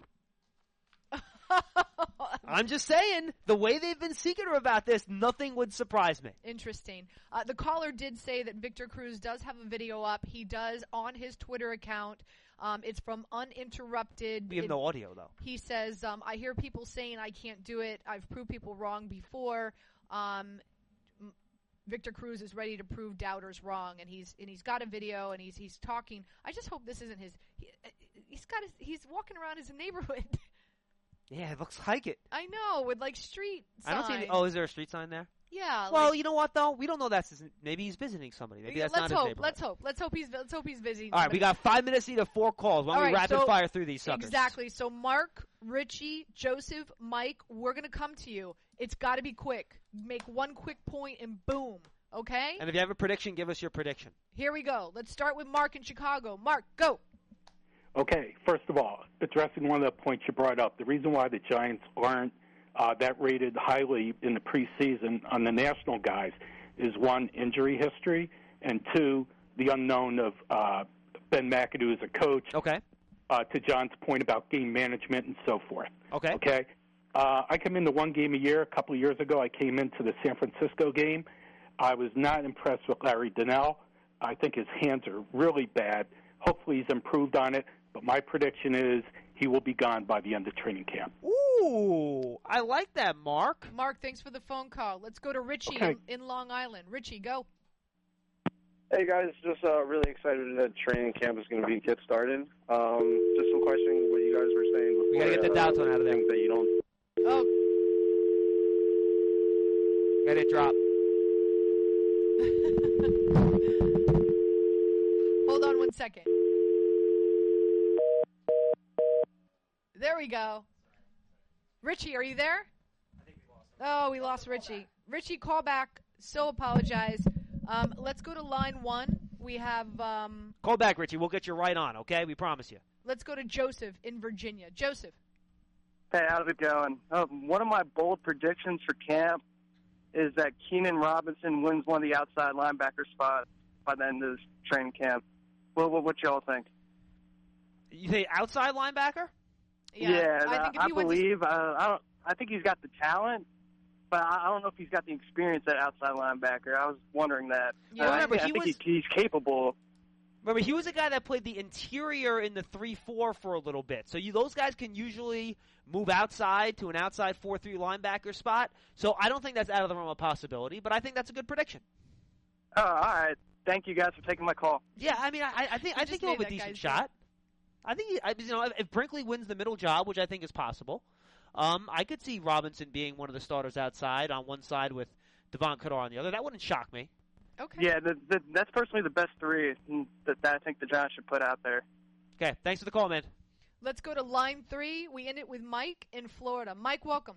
[SPEAKER 2] I'm just saying, the way they've been secretive about this, nothing would surprise me.
[SPEAKER 1] Interesting. Uh, the caller did say that Victor Cruz does have a video up. He does on his Twitter account. Um, it's from Uninterrupted.
[SPEAKER 2] We have
[SPEAKER 1] it,
[SPEAKER 2] no audio, though.
[SPEAKER 1] He says, um, I hear people saying I can't do it. I've proved people wrong before. Um, Victor Cruz is ready to prove doubters wrong, and he's and he's got a video, and he's he's talking. I just hope this isn't his. He, he's got his, he's walking around his neighborhood.
[SPEAKER 2] Yeah, it looks like it.
[SPEAKER 1] I know, with like street signs.
[SPEAKER 2] I don't see any, oh, is there a street sign there?
[SPEAKER 1] Yeah.
[SPEAKER 2] Well,
[SPEAKER 1] like,
[SPEAKER 2] you know what though? We don't know that's his, maybe he's visiting somebody. Maybe
[SPEAKER 1] yeah,
[SPEAKER 2] that's
[SPEAKER 1] let's
[SPEAKER 2] not
[SPEAKER 1] hope,
[SPEAKER 2] his neighborhood.
[SPEAKER 1] Let's hope. Let's hope he's let's hope he's visiting.
[SPEAKER 2] All right,
[SPEAKER 1] somebody.
[SPEAKER 2] we got five minutes to four calls. Why don't
[SPEAKER 1] All
[SPEAKER 2] we
[SPEAKER 1] right,
[SPEAKER 2] rapid
[SPEAKER 1] so,
[SPEAKER 2] fire through these suckers?
[SPEAKER 1] Exactly. So Mark, Richie, Joseph, Mike, we're gonna come to you. It's got to be quick. Make one quick point and boom. Okay.
[SPEAKER 2] And if you have a prediction, give us your prediction.
[SPEAKER 1] Here we go. Let's start with Mark in Chicago. Mark, go.
[SPEAKER 10] Okay, first of all, addressing one of the points you brought up, the reason why the Giants aren't uh, that rated highly in the preseason on the national guys is, one, injury history, and two, the unknown of uh, Ben McAdoo as a coach.
[SPEAKER 2] Okay.
[SPEAKER 10] Uh, to John's point about game management and so forth.
[SPEAKER 2] Okay.
[SPEAKER 10] Okay. Uh, I come into one game a year. A couple of years ago, I came into the San Francisco game. I was not impressed with Larry Donnell. I think his hands are really bad. Hopefully he's improved on it. But my prediction is he will be gone by the end of training camp.
[SPEAKER 2] Ooh, I like that, Mark.
[SPEAKER 1] Mark, thanks for the phone call. Let's go to Richie
[SPEAKER 10] Okay.
[SPEAKER 1] in, in Long Island. Richie, go.
[SPEAKER 11] Hey, guys. Just uh, really excited that training camp is going to be get started. Um, just some questioning what you guys were saying before.
[SPEAKER 2] We got to get the
[SPEAKER 11] uh,
[SPEAKER 2] Dalton out of there.
[SPEAKER 11] things that you don't.
[SPEAKER 1] Oh.
[SPEAKER 2] Get it drop.
[SPEAKER 1] Hold on one second. There we go. Richie, are you there? Oh, we lost Richie. Richie, call back. So apologize. Um, let's go to line one. We have. Um,
[SPEAKER 2] Call back, Richie. We'll get you right on, okay? We promise you.
[SPEAKER 1] let's go to Joseph in Virginia. Joseph.
[SPEAKER 12] Hey, how's it going? Um, one of my bold predictions for camp is that Keenan Robinson wins one of the outside linebacker spots by the end of this training camp. What, what, what y'all think?
[SPEAKER 2] You say outside linebacker?
[SPEAKER 1] Yeah,
[SPEAKER 12] yeah
[SPEAKER 1] I, think if
[SPEAKER 12] I
[SPEAKER 1] he wins
[SPEAKER 12] believe. Uh, I don't. I think he's got the talent, but I, I don't know if he's got the experience at outside linebacker. I was wondering that.
[SPEAKER 2] Yeah,
[SPEAKER 12] uh,
[SPEAKER 2] remember,
[SPEAKER 12] I,
[SPEAKER 2] he
[SPEAKER 12] think
[SPEAKER 2] was-
[SPEAKER 12] he, he's capable.
[SPEAKER 2] Remember, he was a guy that played the interior in the three four for a little bit. So you, those guys can usually move outside to an outside four three linebacker spot. So I don't think that's out of the realm of possibility, but I think that's a good prediction.
[SPEAKER 12] Oh, all right. Thank you guys for taking my call.
[SPEAKER 2] Yeah, I mean, I, I think
[SPEAKER 1] You
[SPEAKER 2] I
[SPEAKER 1] just
[SPEAKER 2] think he'll have
[SPEAKER 1] made
[SPEAKER 2] a
[SPEAKER 1] that
[SPEAKER 2] decent
[SPEAKER 1] guy's
[SPEAKER 2] shot. I think he, I, you know, if Brinkley wins the middle job, which I think is possible, um, I could see Robinson being one of the starters outside on one side with Devon Kadar on the other. That wouldn't shock me.
[SPEAKER 1] Okay.
[SPEAKER 12] Yeah, the, the, that's personally the best three that, that I think the Giants should put out there.
[SPEAKER 2] Okay, thanks for the call, man.
[SPEAKER 1] Let's go to line three. We end it with Mike in Florida. Mike, welcome.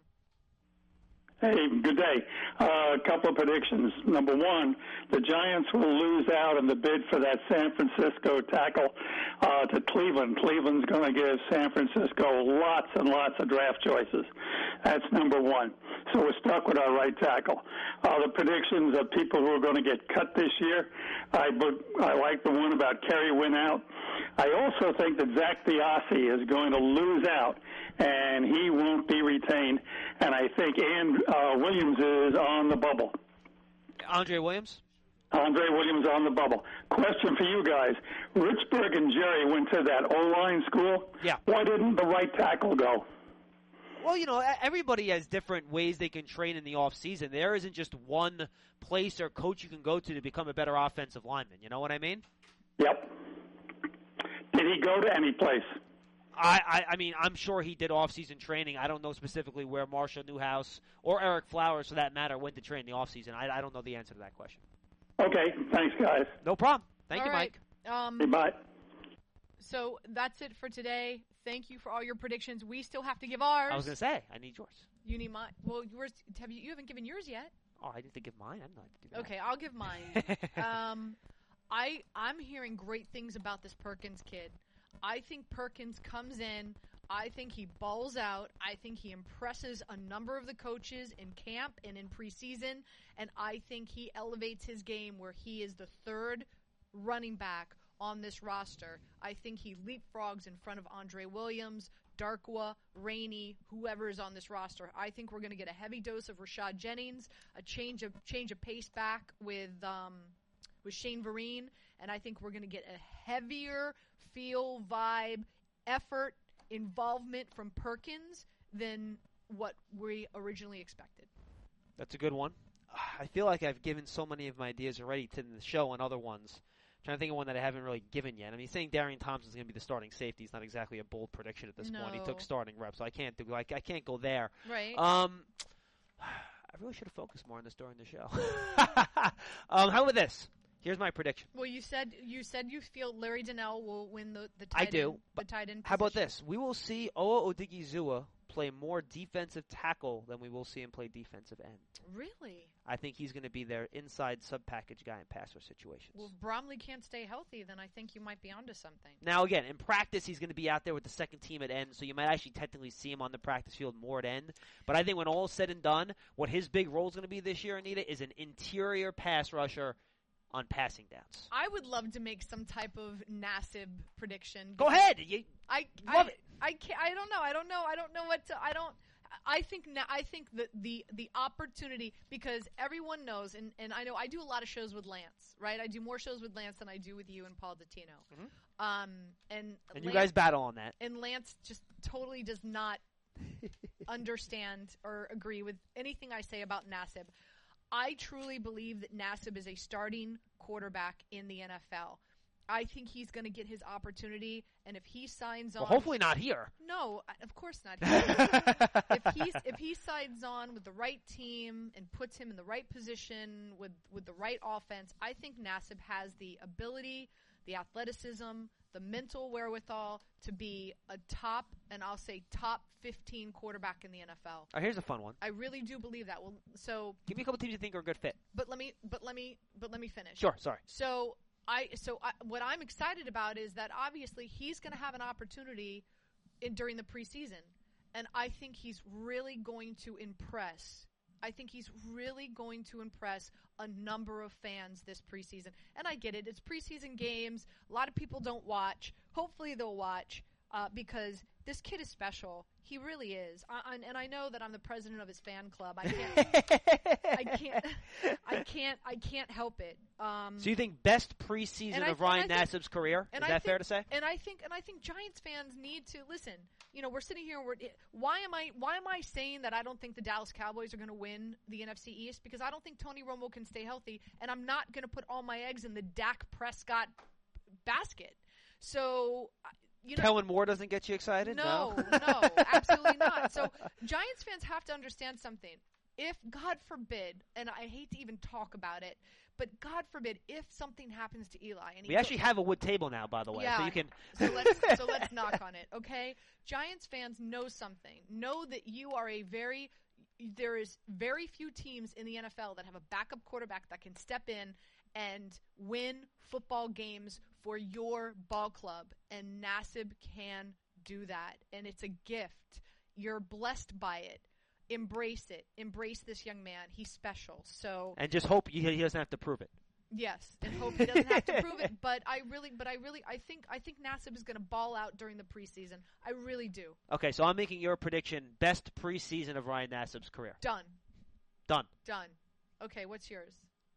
[SPEAKER 13] Hey, good day. Uh, a couple of predictions. Number one, the Giants will lose out in the bid for that San Francisco tackle uh, to Cleveland. Cleveland's going to give San Francisco lots and lots of draft choices. That's number one. So we're stuck with our right tackle. Uh, the predictions of people who are going to get cut this year, I, I like the one about Kerry Winnout. I also think that Zach Biasi is going to lose out, and he won't be retained. And I think and, uh, Williams is on the bubble.
[SPEAKER 2] Andre Williams?
[SPEAKER 13] Andre Williams on the bubble. Question for you guys. Richburg and Jerry went to that O-line school.
[SPEAKER 2] Yeah.
[SPEAKER 13] Why didn't the right tackle go?
[SPEAKER 2] Well, you know, e- everybody has different ways they can train in the off season. There isn't just one place or coach you can go to to become a better offensive lineman. You know what I mean?
[SPEAKER 13] Yep. Did he go to any place?
[SPEAKER 2] I, I, I mean, I'm sure he did off-season training. I don't know specifically where Marshall Newhouse or Eric Flowers, for that matter, went to train the off-season. I, I don't know the answer to that question.
[SPEAKER 13] Okay, thanks, guys.
[SPEAKER 2] No problem. Thank
[SPEAKER 1] All
[SPEAKER 2] you,
[SPEAKER 1] right.
[SPEAKER 2] Mike.
[SPEAKER 1] Um,
[SPEAKER 13] Goodbye.
[SPEAKER 1] So that's it for today. Thank you for all your predictions. We still have to give ours.
[SPEAKER 2] I was going to say, I need yours.
[SPEAKER 1] You need mine. Well, yours, have you, you haven't given yours yet.
[SPEAKER 2] Oh, I need to give mine? I'm not to do that.
[SPEAKER 1] Okay, I'll give mine. um, I I'm hearing great things about this Perkins kid. I think Perkins comes in. I think he balls out. I think he impresses a number of the coaches in camp and in preseason. And I think he elevates his game where he is the third running back on this roster. I think he leapfrogs in front of Andre Williams, Darkwa, Rainey, whoever is on this roster. I think we're going to get a heavy dose of Rashad Jennings, a change of change of pace back with um, with Shane Vereen, and I think we're going to get a heavier feel, vibe, effort, involvement from Perkins than what we originally expected.
[SPEAKER 2] That's a good one. I feel like I've given so many of my ideas already to the show and other ones. I'm trying to think of one that I haven't really given yet. I mean, saying Darian Thompson's going to be the starting safety is not exactly a bold prediction at this
[SPEAKER 1] No.
[SPEAKER 2] point. He took starting reps, so I can't do like I can't go there.
[SPEAKER 1] Right.
[SPEAKER 2] Um, I really should have focused more on this during the show. um, how about this? Here's my prediction.
[SPEAKER 1] Well, you said you said you feel Larry Donnell will win the the tight
[SPEAKER 2] I do.
[SPEAKER 1] end, the tight end
[SPEAKER 2] How about
[SPEAKER 1] position.
[SPEAKER 2] this? We will see Oa Odigizua play more defensive tackle than we will see him play defensive end.
[SPEAKER 1] Really?
[SPEAKER 2] I think he's going to be their inside sub-package guy in pass rush situations.
[SPEAKER 1] Well, if Bromley can't stay healthy, then I think you might be onto something.
[SPEAKER 2] Now, again, in practice, he's going to be out there with the second team at end, so you might actually technically see him on the practice field more at end. But I think when all is said and done, what his big role is going to be this year, Anita, is an interior pass rusher on passing downs.
[SPEAKER 1] I would love to make some type of Nassib prediction.
[SPEAKER 2] Go ahead. You
[SPEAKER 1] I
[SPEAKER 2] love
[SPEAKER 1] I,
[SPEAKER 2] it.
[SPEAKER 1] I can't. I don't know. I don't know. I don't know what to. I don't. I think. na- I think the the the opportunity, because everyone knows, and and I know I do a lot of shows with Lance, right? I do more shows with Lance than I do with you and Paul Dottino.
[SPEAKER 2] Mhm.
[SPEAKER 1] Um, and
[SPEAKER 2] And you
[SPEAKER 1] Lance-
[SPEAKER 2] guys battle on that.
[SPEAKER 1] And Lance just totally does not understand or agree with anything I say about Nassib. I truly believe that Nassib is a starting quarterback in the N F L. I think he's going to get his opportunity, and if he signs on,
[SPEAKER 2] Well, hopefully not here.
[SPEAKER 1] No, of course not here. if he's if he signs on with the right team and puts him in the right position with with the right offense, I think Nassib has the ability, the athleticism, the mental wherewithal to be a top, and I'll say top fifteen quarterback in the N F L.
[SPEAKER 2] All right, here's a fun one.
[SPEAKER 1] I really do believe that. Well, so
[SPEAKER 2] Give me a couple teams you think are a good fit.
[SPEAKER 1] but let me but let me but let me finish.
[SPEAKER 2] Sure, sorry.
[SPEAKER 1] So I so I, what I'm excited about is that obviously he's going to have an opportunity in, during the preseason, and I think he's really going to impress. I think he's really going to impress a number of fans this preseason. And I get it; it's preseason games. A lot of people don't watch. Hopefully, they'll watch uh, because this kid is special. He really is. I, I, and I know that I'm the president of his fan club. I can't. I can't. I can't. I can't help it. Um,
[SPEAKER 2] So you think best preseason
[SPEAKER 1] and I
[SPEAKER 2] of
[SPEAKER 1] thi-
[SPEAKER 2] Ryan
[SPEAKER 1] I think-
[SPEAKER 2] Nassib's career?
[SPEAKER 1] and
[SPEAKER 2] Is
[SPEAKER 1] I
[SPEAKER 2] that fair
[SPEAKER 1] think-
[SPEAKER 2] to say?
[SPEAKER 1] And I think, and I think Giants fans need to listen. You know, we're sitting here. We're why am I why am I saying that I don't think the Dallas Cowboys are going to win the N F C East? Because I don't think Tony Romo can stay healthy, and I'm not going to put all my eggs in the Dak Prescott basket. So. You know,
[SPEAKER 2] Kellen Moore doesn't get you excited?
[SPEAKER 1] no,
[SPEAKER 2] No,
[SPEAKER 1] no, absolutely not. So Giants fans have to understand something. If, God forbid, and I hate to even talk about it, but God forbid, if something happens to Eli, and he
[SPEAKER 2] we actually have a wood table now, by the way,
[SPEAKER 1] yeah,
[SPEAKER 2] so you can.
[SPEAKER 1] so let's so let's knock on it, okay? Giants fans know something. Know that you are a very there is very few teams in the N F L that have a backup quarterback that can step in and win football games for your ball club, and Nassib can do that, and it's a gift. You're blessed by it. Embrace it. Embrace this young man. He's special. So
[SPEAKER 2] And just hope he he doesn't have to prove it.
[SPEAKER 1] yes, and hope he doesn't have to prove it. But I really, but I really, I think, I think Nassib is going to ball out during the preseason. I really do.
[SPEAKER 2] Okay, so I'm making your prediction: best preseason of Ryan Nassib's career.
[SPEAKER 1] Done.
[SPEAKER 2] Done.
[SPEAKER 1] Done. Okay, what's yours?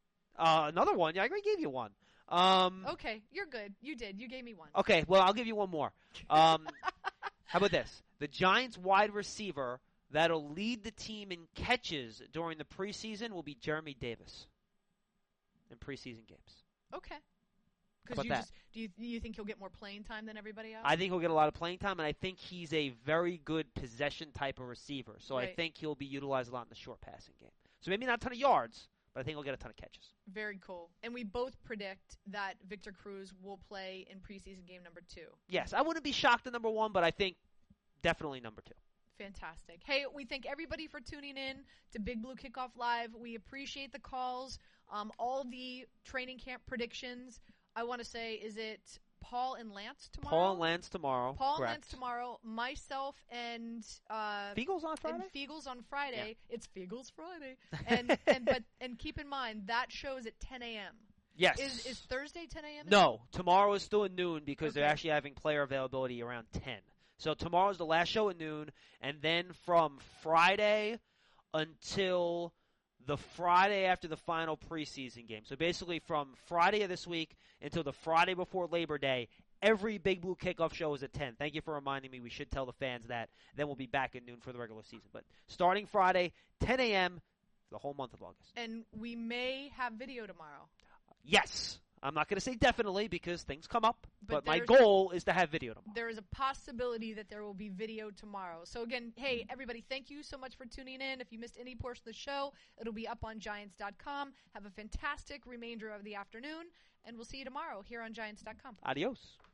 [SPEAKER 2] Uh, another one. Yeah, I already gave you one. Um,
[SPEAKER 1] Okay, you're good. You did. You gave me one.
[SPEAKER 2] Okay, well, I'll give you one more. Um, how about this? The Giants' wide receiver that'll lead the team in catches during the preseason will be Jeremy Davis in preseason games.
[SPEAKER 1] Okay. Because
[SPEAKER 2] But
[SPEAKER 1] you
[SPEAKER 2] that.
[SPEAKER 1] just do you you think he'll get more playing time than everybody else?
[SPEAKER 2] I think he'll get a lot of playing time, and I think he's a very good possession type of receiver. So I
[SPEAKER 1] Right.
[SPEAKER 2] think he'll be utilized a lot in the short passing game. So maybe not a ton of yards, but I think he'll get a ton of catches.
[SPEAKER 1] Very cool. And we both predict that Victor Cruz will play in preseason game number two.
[SPEAKER 2] Yes, I wouldn't be shocked at number one, but I think definitely number two.
[SPEAKER 1] Fantastic. Hey, we thank everybody for tuning in to Big Blue Kickoff Live. We appreciate the calls, um, all the training camp predictions. I want to say, is it Paul and Lance tomorrow?
[SPEAKER 2] Paul and Lance tomorrow.
[SPEAKER 1] Paul
[SPEAKER 2] correct.
[SPEAKER 1] and Lance tomorrow. Myself and uh,
[SPEAKER 2] Fiegels on Friday.
[SPEAKER 1] And Fiegels on Friday. It's Fiegels Friday. And and but and keep in mind that show's at ten a.m.
[SPEAKER 2] Yes.
[SPEAKER 1] Is is Thursday ten a.m.?
[SPEAKER 2] No, tomorrow is still at noon because they're
[SPEAKER 1] Okay.
[SPEAKER 2] actually having player availability around ten. So tomorrow's the last show at noon, and then from Friday until the Friday after the final preseason game. So basically from Friday of this week until the Friday before Labor Day, every Big Blue Kickoff show is at ten. Thank you for reminding me. We should tell the fans that. Then we'll be back at noon for the regular season. But starting Friday, ten a.m., the whole month of August.
[SPEAKER 1] And we may have video tomorrow.
[SPEAKER 2] Yes. I'm not going to say definitely because things come up,
[SPEAKER 1] But
[SPEAKER 2] but, my
[SPEAKER 1] there's-
[SPEAKER 2] goal is to have video tomorrow.
[SPEAKER 1] There is a possibility that there will be video tomorrow. So again, hey, everybody, thank you so much for tuning in. If you missed any portion of the show, it'll be up on Giants dot com. Have a fantastic remainder of the afternoon, and we'll see you tomorrow here on Giants dot com.
[SPEAKER 2] Adios.